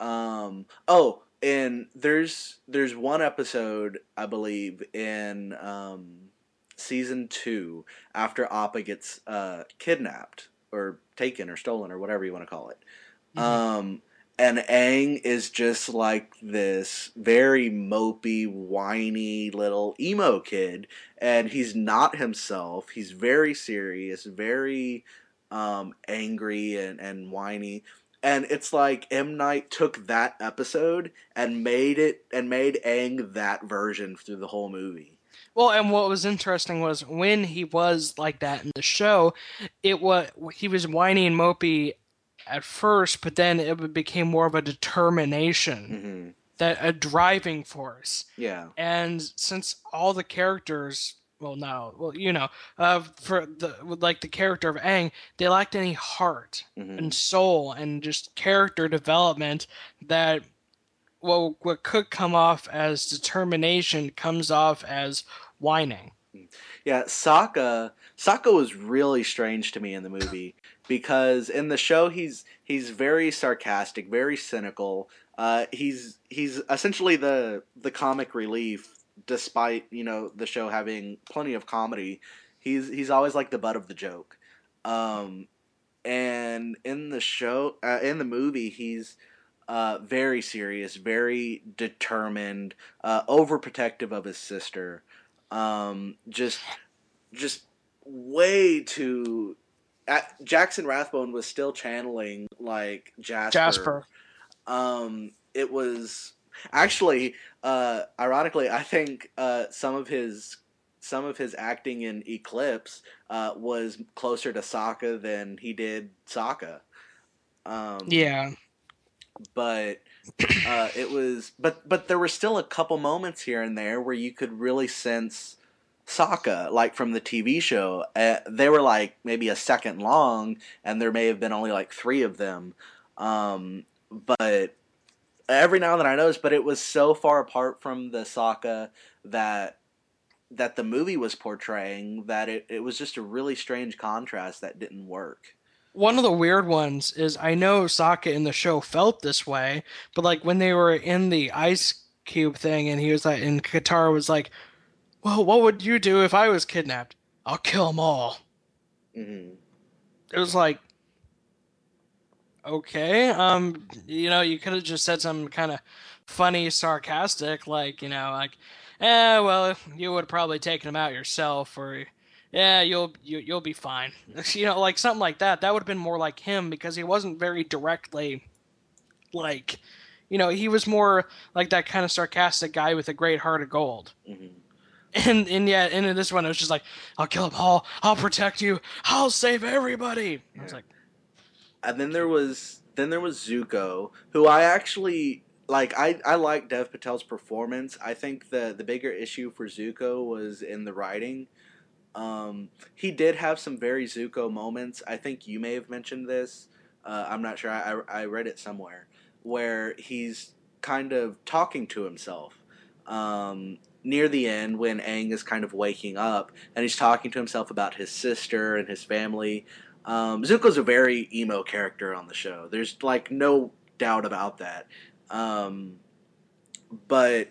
A: And there's one episode I believe in season 2 after Appa gets kidnapped or taken or stolen or whatever you want to call it.
B: Mhm.
A: Um, and Aang is just like this very mopey, whiny little emo kid, and he's not himself. He's very serious, very angry and whiny. And it's like M Night took that episode and made Aang that version through the whole movie.
B: Well, and what was interesting was when he was like that in the show, he was whiny and mopey at first, but then it became more of a determination,
A: Hmm.
B: that a driving force.
A: Yeah.
B: And since all the characters, well, no, well, for the with like the character of Aang, they lacked any heart
A: Hmm.
B: and soul and just character development. That what could come off as determination comes off as whining.
A: Yeah, Sokka was really strange to me in the movie because in the show he's very sarcastic, very cynical. He's essentially the comic relief, despite the show having plenty of comedy. He's always like the butt of the joke. Um, and in the show, in the movie, he's very serious, very determined, overprotective of his sister. Just way too. Jackson Rathbone was still channeling like Jasper.
B: Jasper.
A: It was actually, ironically, I think some of his acting in Eclipse was closer to Sokka than he did Sokka. Um,
B: Yeah.
A: but but there were still a couple moments here and there where you could really sense Sokka, like from the TV show. They were like maybe a second long, and there may have been only like three of them. But every now and then I noticed, but it was so far apart from the Sokka that the movie was portraying that it was just a really strange contrast that didn't work.
B: One of the weird ones is I know Sokka in the show felt this way, but like when they were in the ice cube thing and he was like, and Katara was like, "Well, what would you do if I was kidnapped? I'll kill them all."
A: Mm-hmm.
B: It was like, okay, you could have just said some kind of funny, sarcastic, like, well, you would have probably taken him out yourself, or, yeah, you'll be fine, like something like that. That would have been more like him because he wasn't very directly like, he was more like that kind of sarcastic guy with a great heart of gold.
A: Mm-hmm.
B: And yeah, and in this one, it was just like, I'll kill them all, I'll protect you, I'll save everybody. I was
A: Yeah.
B: like,
A: And then there was Zuko, who I actually like. I like Dev Patel's performance. I think the bigger issue for Zuko was in the writing. He did have some very Zuko moments. I think you may have mentioned this. I'm not sure. I read it somewhere where he's kind of talking to himself. Near the end, when Aang is kind of waking up and he's talking to himself about his sister and his family. Zuko's a very emo character on the show. There's like no doubt about that. Um, but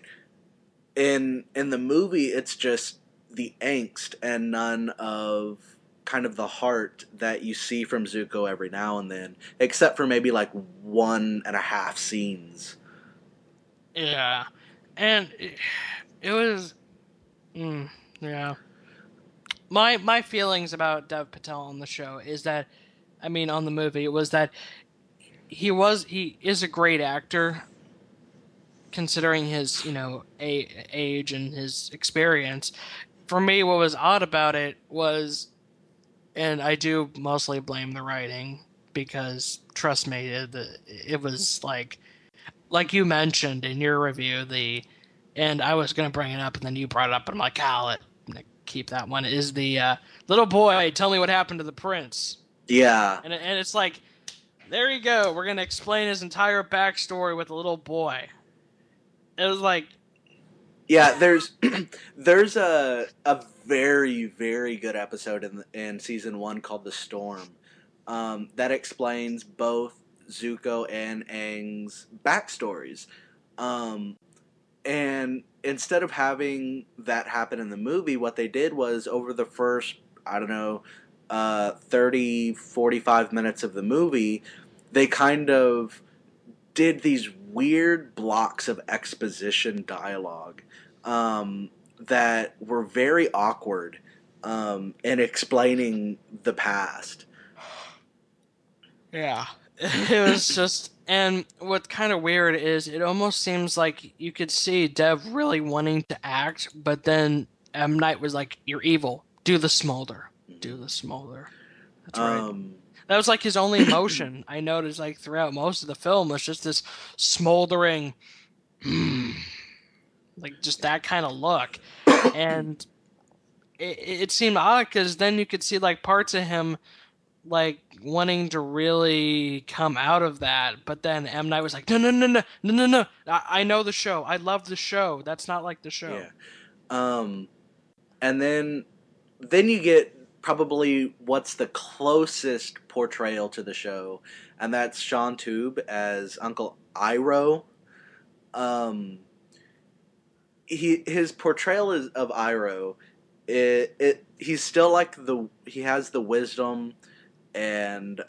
A: in the movie, it's just the angst and none of kind of the heart that you see from Zuko every now and then, except for maybe like 1.5 scenes.
B: yeah. And it was, mm, yeah. My feelings about Dev Patel on the show is that, I mean, on the movie, was that he is a great actor considering his, age and his experience. For me, what was odd about it was, and I do mostly blame the writing because trust me, it was like you mentioned in your review, and I was gonna bring it up, and then you brought it up, and I'm like, I'm gonna keep that one. Is the little boy? Tell me what happened to the prince,
A: Yeah,
B: and it's like, there you go. We're gonna explain his entire backstory with a little boy. It was like,
A: yeah. There's a very very good episode in season one called The Storm, that explains both Zuko and Aang's backstories. Um, And instead of having that happen in the movie, what they did was over the first, I don't know, 30, 45 minutes of the movie, they kind of did these weird blocks of exposition dialogue, that were very awkward, in explaining the past.
B: yeah. It was just, and what's kind of weird is it almost seems like you could see Dev really wanting to act, but then M. Night was like, "You're evil. Do the smolder. Do the
A: Mhm.
B: smolder." That's right.
A: Um,
B: That was like his only emotion. I noticed like throughout most of the film was just this smoldering, like just that kind of look, and it seemed odd because then you could see like parts of him like wanting to really come out of that, but then M. Night was like, no, no, no, no, no, no, no. I know the show. I love the show. That's not like the show.
A: yeah. Um, and then you get probably what's the closest portrayal to the show, and that's Sean Tube as Uncle Iroh. Um, his portrayal is of Iroh. He's still like he has the wisdom, and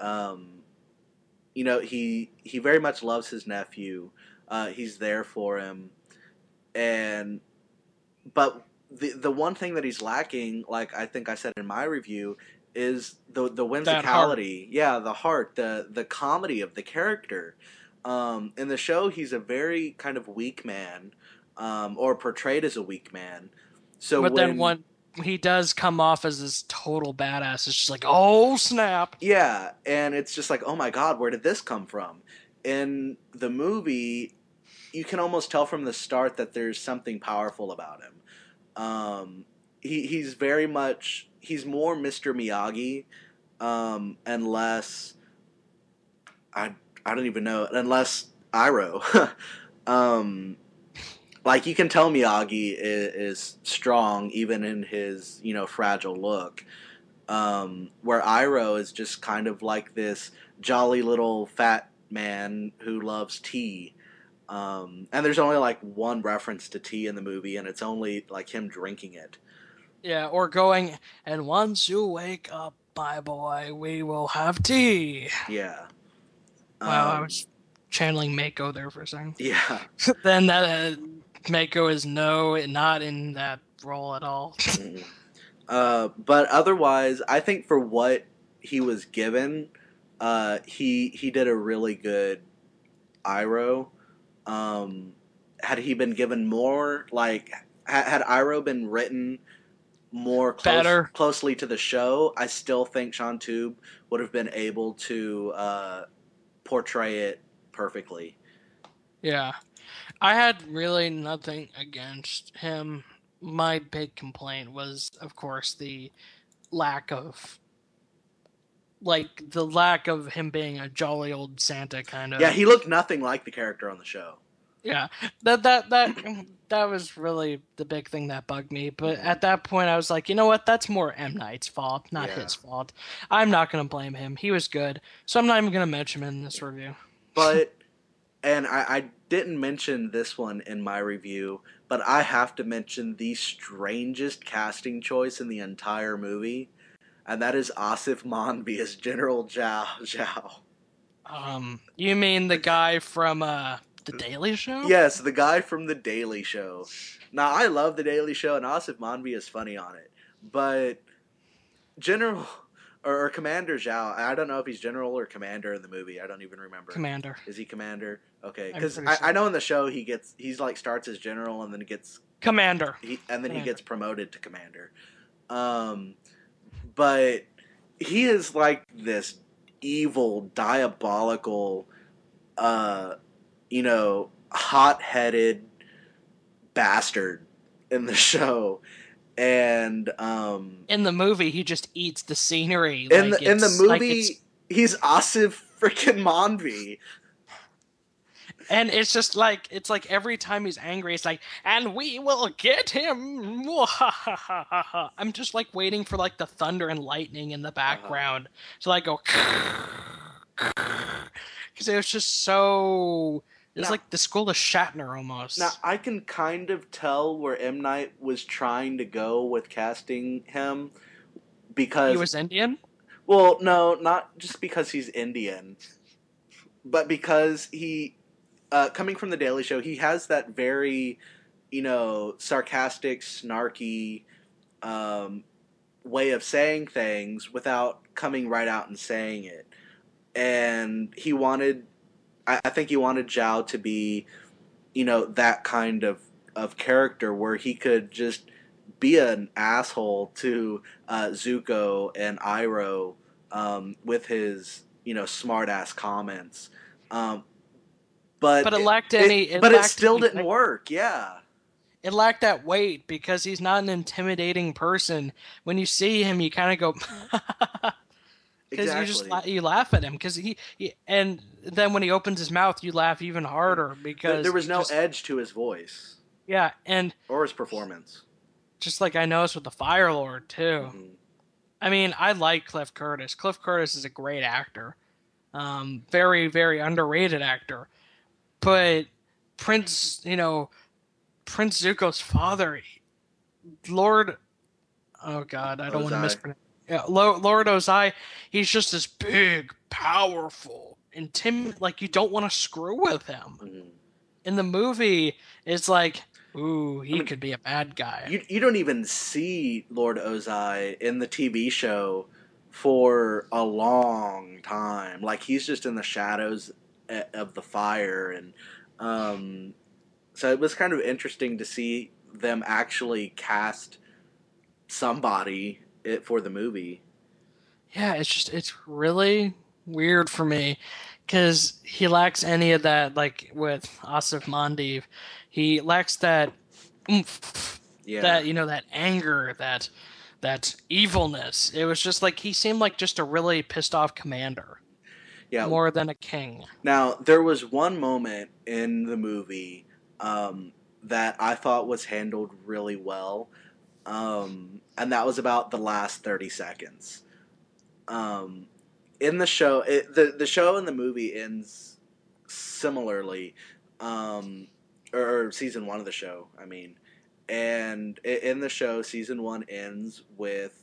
A: he very much loves his nephew. He's there for him, and but the one thing that he's lacking, like I think I said in my review, is the
B: That heart.
A: whimsicality. Yeah, the heart, the comedy of the character. In the show, he's a very kind of weak man, or portrayed as a weak man. So
B: But then
A: when
B: one. he does come off as this total badass. It's just like, oh snap.
A: Yeah, and it's just like, oh my god, where did this come from? In the movie, you can almost tell from the start that there's something powerful about him. Um, he's very much he's more Mr. Miyagi, and less I I don't even know unless Iroh. um, like you can tell Miyagi is strong even in his fragile look. Where Iroh is just kind of like this jolly little fat man who loves tea. And there's only like one reference to tea in the movie, and it's only like him drinking it.
B: Yeah, or going, and once you wake up, my boy, we will have tea.
A: Yeah.
B: Wow, I
A: Um,
B: was channeling Mako there for a second.
A: yeah.
B: Then that Mako is not in that role at all.
A: Mm. But otherwise, I think for what he was given, he did a really good Iroh. Um, had he been given more, like had Iroh been written more
B: Better.
A: closely to the show, I still think Sean Tube would have been able to portray it perfectly.
B: Yeah. I had really nothing against him. My big complaint was, of course, lack of the lack of him being a jolly old Santa kind
A: Yeah,
B: of.
A: he looked nothing like the character on the show.
B: Yeah, that was really the big thing that bugged me. But
A: Hmm.
B: at that point, I was like, you know what? That's more M. Night's fault, not
A: Yeah,
B: his fault. I'm not gonna blame him. He was good, so I'm not even gonna mention him in this review.
A: but and I didn't mention this one in my review, but I have to mention the strangest casting choice in the entire movie, and that is Asif Manvi as General Zhao Zhao.
B: You mean the guy from the Daily Show?
A: Yes, the guy from The Daily Show. Now, I love The Daily Show, and Asif Manvi is funny on it. But General or Commander Zhao, I don't know if he's General or Commander in the movie. I don't even remember.
B: Commander.
A: Is he Commander? Okay,
B: I'm
A: because
B: pretty
A: I
B: sure.
A: know in the show he's like starts as General and then
B: Commander.
A: he
B: Commander.
A: gets promoted to Commander. Um, but he is like this evil, diabolical, uh, hot-headed bastard in the show, and
B: In the movie, he just eats the scenery
A: in
B: like
A: the
B: it's
A: movie he's Asif freaking Manvi.
B: and it's like every time he's angry, it's like, and we will get him. I'm just like waiting for like the thunder and lightning in the
A: Uh-huh.
B: background to like go because it was just so it was
A: Now,
B: like the school of Shatner
A: now
B: almost.
A: I can kind of tell where M Night was trying to go with casting him
B: He
A: because,
B: was Indian.
A: well, no, not just because he's Indian, but because coming from the Daily Show, he has that very, sarcastic, snarky um, way of saying things without coming right out and saying it. And I think he wanted Zhao to be, that kind of character where he could just be an asshole to Zuko and Iroh with his, smart ass comments. Um, but
B: But it
A: it
B: lacked
A: still
B: any
A: didn't
B: weight.
A: work. Yeah,
B: It lacked that weight because he's not an intimidating person. When you see him, you kind of go, because
A: exactly.
B: you laugh at him because and then when he opens his mouth, you laugh even harder
A: There
B: because
A: was
B: he
A: no
B: just
A: edge to his voice
B: yeah, and
A: or his performance.
B: just like I noticed with the Fire Lord too.
A: Hmm.
B: I mean, I like Cliff Curtis. Cliff Curtis is a great actor, very underrated actor. But Prince, Prince Zuko's father, Lord. Oh God, I don't want to
A: Ozai.
B: mispronounce. Yeah, Lord Ozai, he's just this big, powerful, like you don't want to screw with him.
A: Hmm.
B: In the movie, it's like, ooh,
A: I
B: he
A: mean,
B: could be a bad guy.
A: you don't even see Lord Ozai in the TV show for a long time. Like he's just in the shadows of the fire, and so it was kind of interesting to see them actually cast somebody for the movie.
B: Yeah, it's really weird for me because he lacks any of that. Like with Asif Mandev, he lacks that oomph,
A: Yeah,
B: that that anger, that evilness. It was just like he seemed like just a really pissed off commander
A: yeah.
B: more than a king.
A: Now there was one moment in the movie um, that I thought was handled really well, and that was about the last 30 seconds. Um, in the show, the show and the movie ends similarly, um, or season one of the show. I mean, and in the show, season one ends with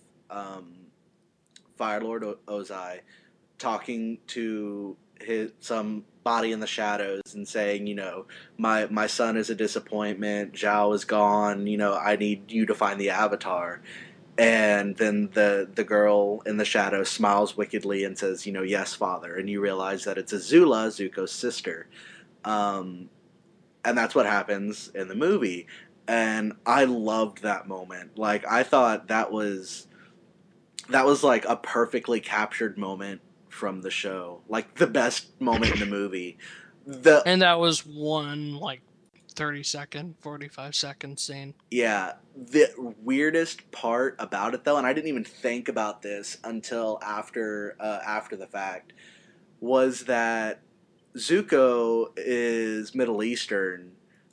A: Firelord Ozai talking to his some body in the shadows and saying, my son is a disappointment. Zhao is gone. I need you to find the Avatar. And then the girl in the shadow smiles wickedly and says, yes, father. And you realize that it's Azula, Zuko's sister. Um, and that's what happens in the movie. And I loved that moment. Like, I thought that was like a perfectly captured moment from the show. Like the best moment in the movie. The
B: And that was one like 30-second, 45-second scene.
A: Yeah, the weirdest part about it though, and I didn't even think about this until after the fact, was that Zuko is Middle Eastern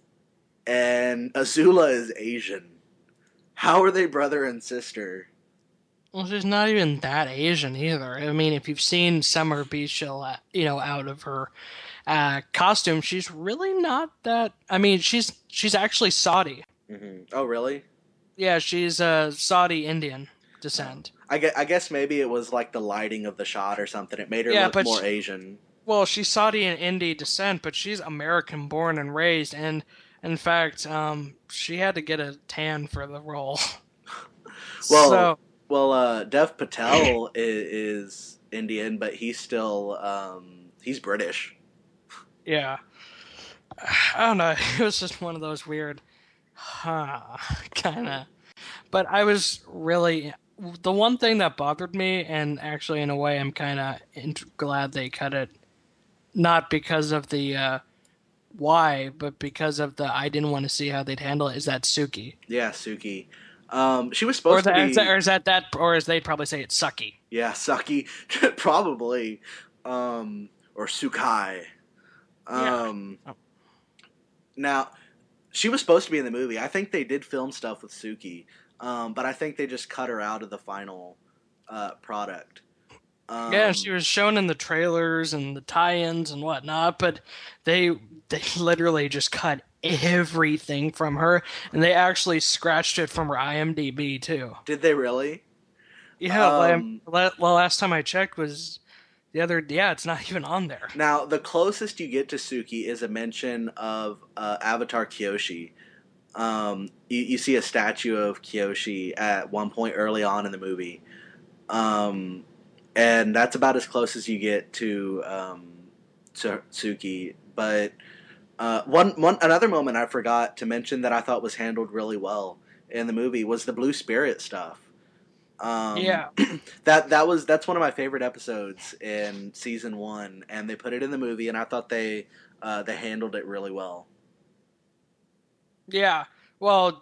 A: and Azula is Asian. How are they brother and sister?
B: Well, she's not even that Asian either. I mean, if you've seen Summer Beach, out of her costume, she's really not that. I mean, she's actually Saudi.
A: Oh, really?
B: Yeah, she's Saudi Indian
A: Oh.
B: descent.
A: I guess maybe it was like the lighting of the shot or something. It made her
B: Yeah,
A: look
B: but
A: more Asian.
B: well, she's Saudi and Indian descent, but she's American born and raised, and in fact, she had to get a tan for the role.
A: Well,
B: So
A: Dev Patel is Indian, but he's British.
B: yeah, I don't know. It was just one of those weird, huh, kind of. But I was really the one thing that bothered me, and actually in a way I'm kind of glad they cut it, not because of the why, but because of the I didn't want to see how they'd handle it. Is that Suki,
A: Yeah, Suki. She was
B: or
A: supposed to be,
B: or as they'd probably say, it's Sucky.
A: yeah, Saki, probably, or Sukai.
B: Yeah.
A: Um,
B: Oh.
A: Now she was supposed to be in the movie. I think they did film stuff with Suki, but I think they just cut her out of the final product.
B: Yeah, she
A: Um,
B: was shown in the trailers and the tie-ins and whatnot, but they they literally just cut everything from her, and they actually scratched it from her IMDb too.
A: did they really?
B: Yeah,
A: Um,
B: last time I checked was yeah, it's not even on there.
A: Now, the closest you get to Suki is a mention of Avatar Kyoshi. You see a statue of Kyoshi at one point early on in the movie, um, and that's about as close as you get to Suki. But one another moment I forgot to mention that I thought was handled really well in the movie was the Blue Spirit stuff. Um,
B: Yeah.
A: that's one of my favorite episodes in season one, and they put it in the movie, and I thought they handled it really well.
B: Yeah. Well,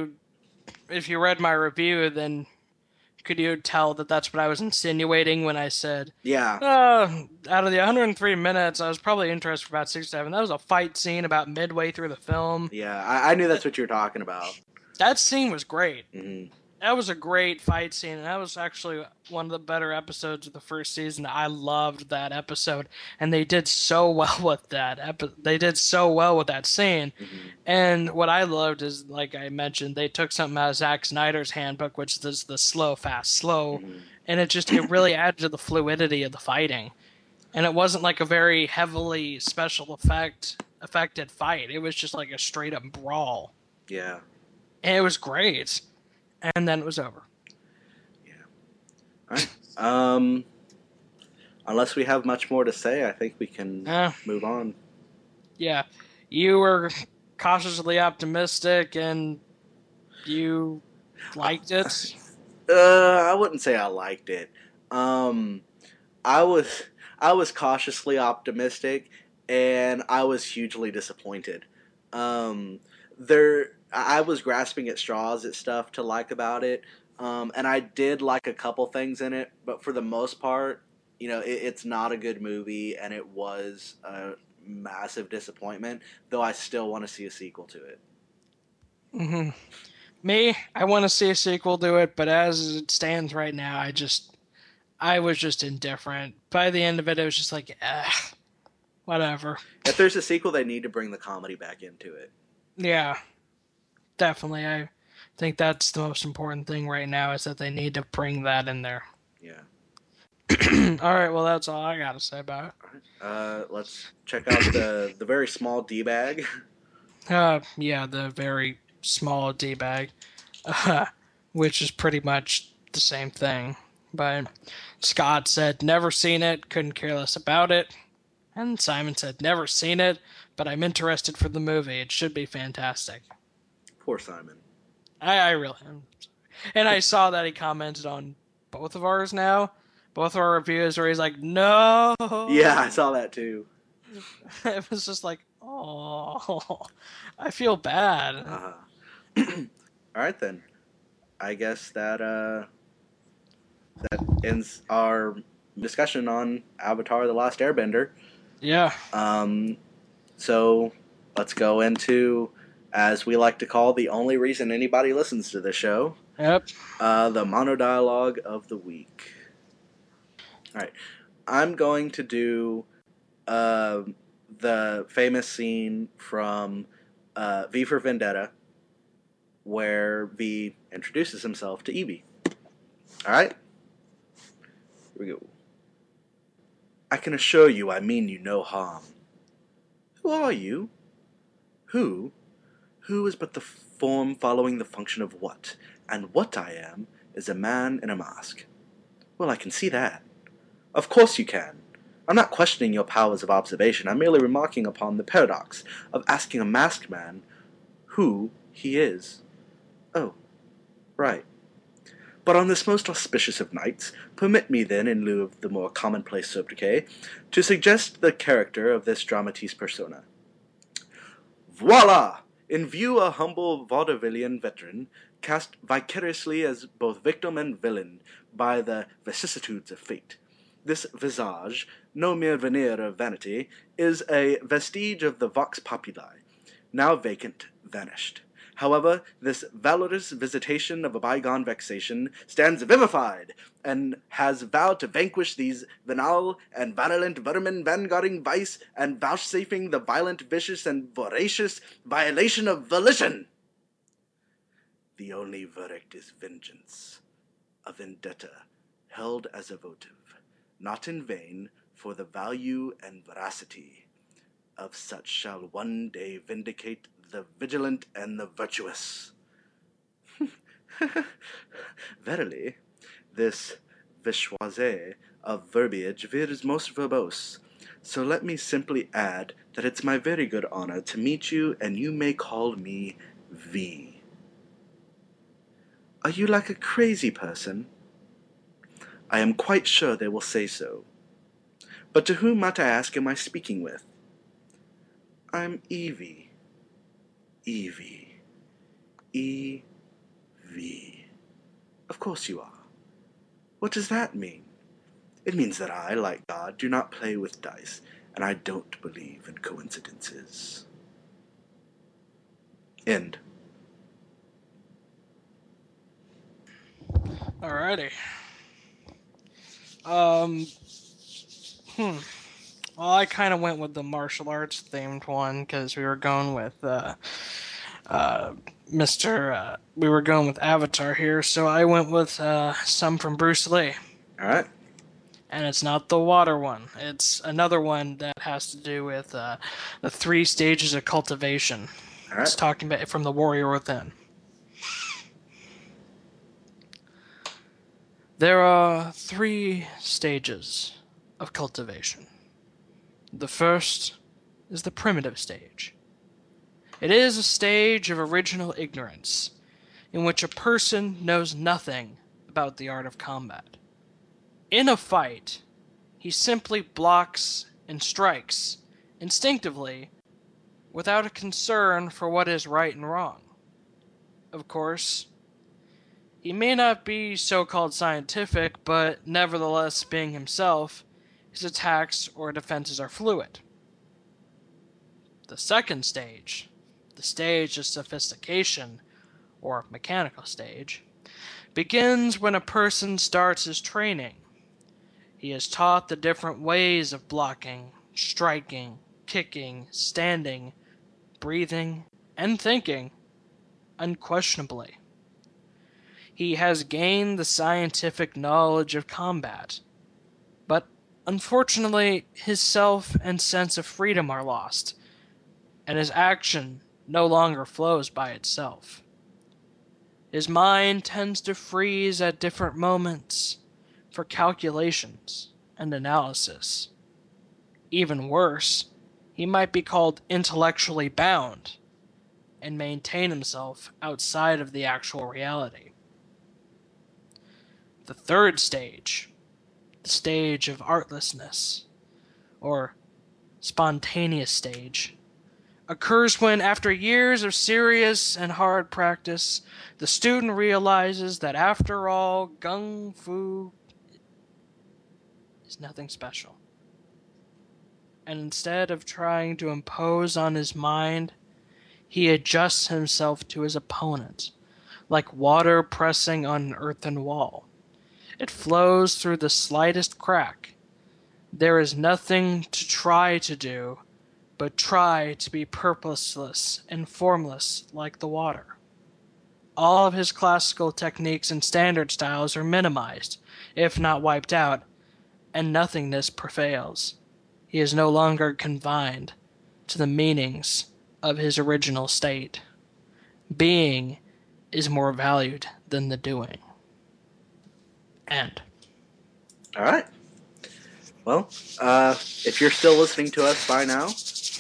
B: if you read my review, then could you tell that that's what I was insinuating when I said,
A: Yeah,
B: out of the 103 minutes, I was probably interested for about 6 7. That was a fight scene about midway through the film.
A: yeah, I knew
B: Th-
A: that's what you were talking about.
B: That scene was great.
A: Hmm.
B: That was a great fight scene, and that was actually one of the better episodes of the first season. I loved that episode, and they did so well with that. They did so well with that scene.
A: Hmm.
B: And what I loved is, like I mentioned, they took something out of Zack Snyder's handbook, which is the slow, fast, slow,
A: Hmm.
B: and it really added to the fluidity of the fighting. And it wasn't like a very heavily special affected fight. It was just like a straight up brawl,
A: Yeah,
B: and it was great. And then it was over.
A: yeah. All right. Unless we have much more to say, I think we can
B: Uh,
A: move on.
B: yeah, you were cautiously optimistic, and you Liked it?
A: I wouldn't say I liked it. Um, I was I was cautiously optimistic, and I was hugely disappointed. Um, I was grasping at straws at stuff to like about it, and I did like a couple things in it, but for the most part, it's not a good movie, and it was a massive disappointment. Though I still want to see a sequel to it.
B: Hmm. Me, I want to see a sequel to it, but as it stands right now, I was just indifferent. By the end of it, it was just like, whatever.
A: If there's a sequel, they need to bring the comedy back into it.
B: Yeah, definitely. I think that's the most important thing right now is that they need to bring that in there.
A: Yeah.
B: All right, well, that's all I got to say about
A: Let's check out the very small D bag.
B: it. Yeah, the very small D bag, which is pretty much the same thing. But Scott said, never seen it, couldn't care less about it. And Simon said, never seen it, but I'm interested for the movie. It should be fantastic.
A: Poor Simon.
B: I really am. And I saw that he commented on both of ours now, both of our reviews, where he's like, no.
A: Yeah, I saw that too.
B: It was just like, oh, I feel bad.
A: Uh, all right then. I guess that ends our discussion on Avatar: The Last Airbender.
B: Yeah.
A: Um, so let's go into, as we like to call, the only reason anybody listens to the show,
B: Yep.
A: the monodialogue of the week. All right, I'm going to do uh, the famous scene from V for Vendetta, where V introduces himself to Evie. All right, here we go. I can assure you I mean you no harm. Who are you? Who? Who is but the form following the function of what? And what I am is a man in a mask. Well, I can see that. Of course you can. I'm not questioning your powers of observation. I'm merely remarking upon the paradox of asking a masked man who he is. Oh, right. But on this most auspicious of nights, permit me then, in lieu of the more commonplace sobriquet, to suggest the character of this dramatis persona. Voila! In view a humble vaudevillian veteran, cast vicariously as both victim and villain by the vicissitudes of fate. This visage, no mere veneer of vanity, is a vestige of the vox populi, now vacant, vanished. However, this valorous visitation of a bygone vexation stands vivified, and has vowed to vanquish these venal and virulent vermin vanguarding vice, and vouchsafing the violent, vicious, and voracious violation of volition. The only verdict is vengeance, a vendetta held as a votive, not in vain, for the value and veracity of such shall one day vindicate the vigilant and the virtuous. Verily, this vichoise of verbiage veers most verbose, so let me simply add that it's my very good honor to meet you, and you may call me V. Are you like a crazy person? I am quite sure they will say so. But to whom, might I ask, am I speaking with? I'm Evie. Evie. E-V. Of course you are. What does that mean? It means that I, like God, do not play with dice, and I don't believe in coincidences. End.
B: Alrighty. Um. Hmm. Well, I kind of went with the martial arts themed one because we were going with uh, Mr. We were going with Avatar here, so I went with some from Bruce Lee.
A: All right.
B: And it's not the water one. It's another one that has to do with the three stages of cultivation.
A: All
B: It's
A: right.
B: talking about from the warrior within. There are three stages of cultivation. The first is the primitive stage. It is a stage of original ignorance. in which a person knows nothing about the art of combat. In a fight, he simply blocks and strikes instinctively without a concern for what is right and wrong. Of course, he may not be so-called scientific, but nevertheless, being himself, his attacks or defenses are fluid. The second stage, the stage of sophistication, or mechanical stage, begins when a person starts his training. He is taught the different ways of blocking, striking, kicking, standing, breathing, and thinking, unquestionably. He has gained the scientific knowledge of combat, but unfortunately his self and sense of freedom are lost, and his action no longer flows by itself. His mind tends to freeze at different moments for calculations and analysis. Even worse, he might be called intellectually bound and maintain himself outside of the actual reality. The third stage, the stage of artlessness, or spontaneous stage, occurs when, after years of serious and hard practice, the student realizes that after all, Gung Fu is nothing special. And instead of trying to impose on his mind, he adjusts himself to his opponent, like water pressing on an earthen wall. It flows through the slightest crack. There is nothing to try to do, but try to be purposeless and formless like the water. All of his classical techniques and standard styles are minimized, if not wiped out, and nothingness prevails. He is no longer confined to the meanings of his original state. Being is more valued than the doing. End.
A: All right. Well, if you're still listening to us by now,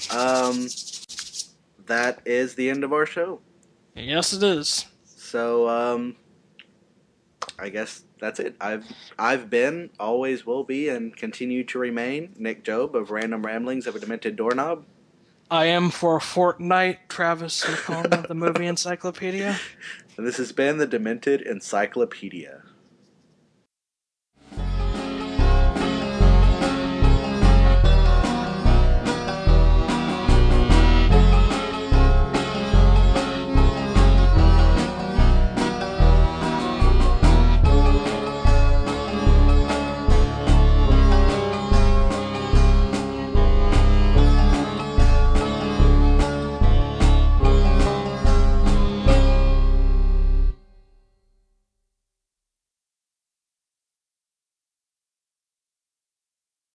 A: that is the end of our show.
B: Yes, it is.
A: So, I guess that's it. I've been, always will be, and continue to remain Nick Job of Random Ramblings of a Demented Doorknob.
B: I am for a fortnight Travis McComb of the Movie Encyclopedia.
A: And this has been the Demented Encyclopedia.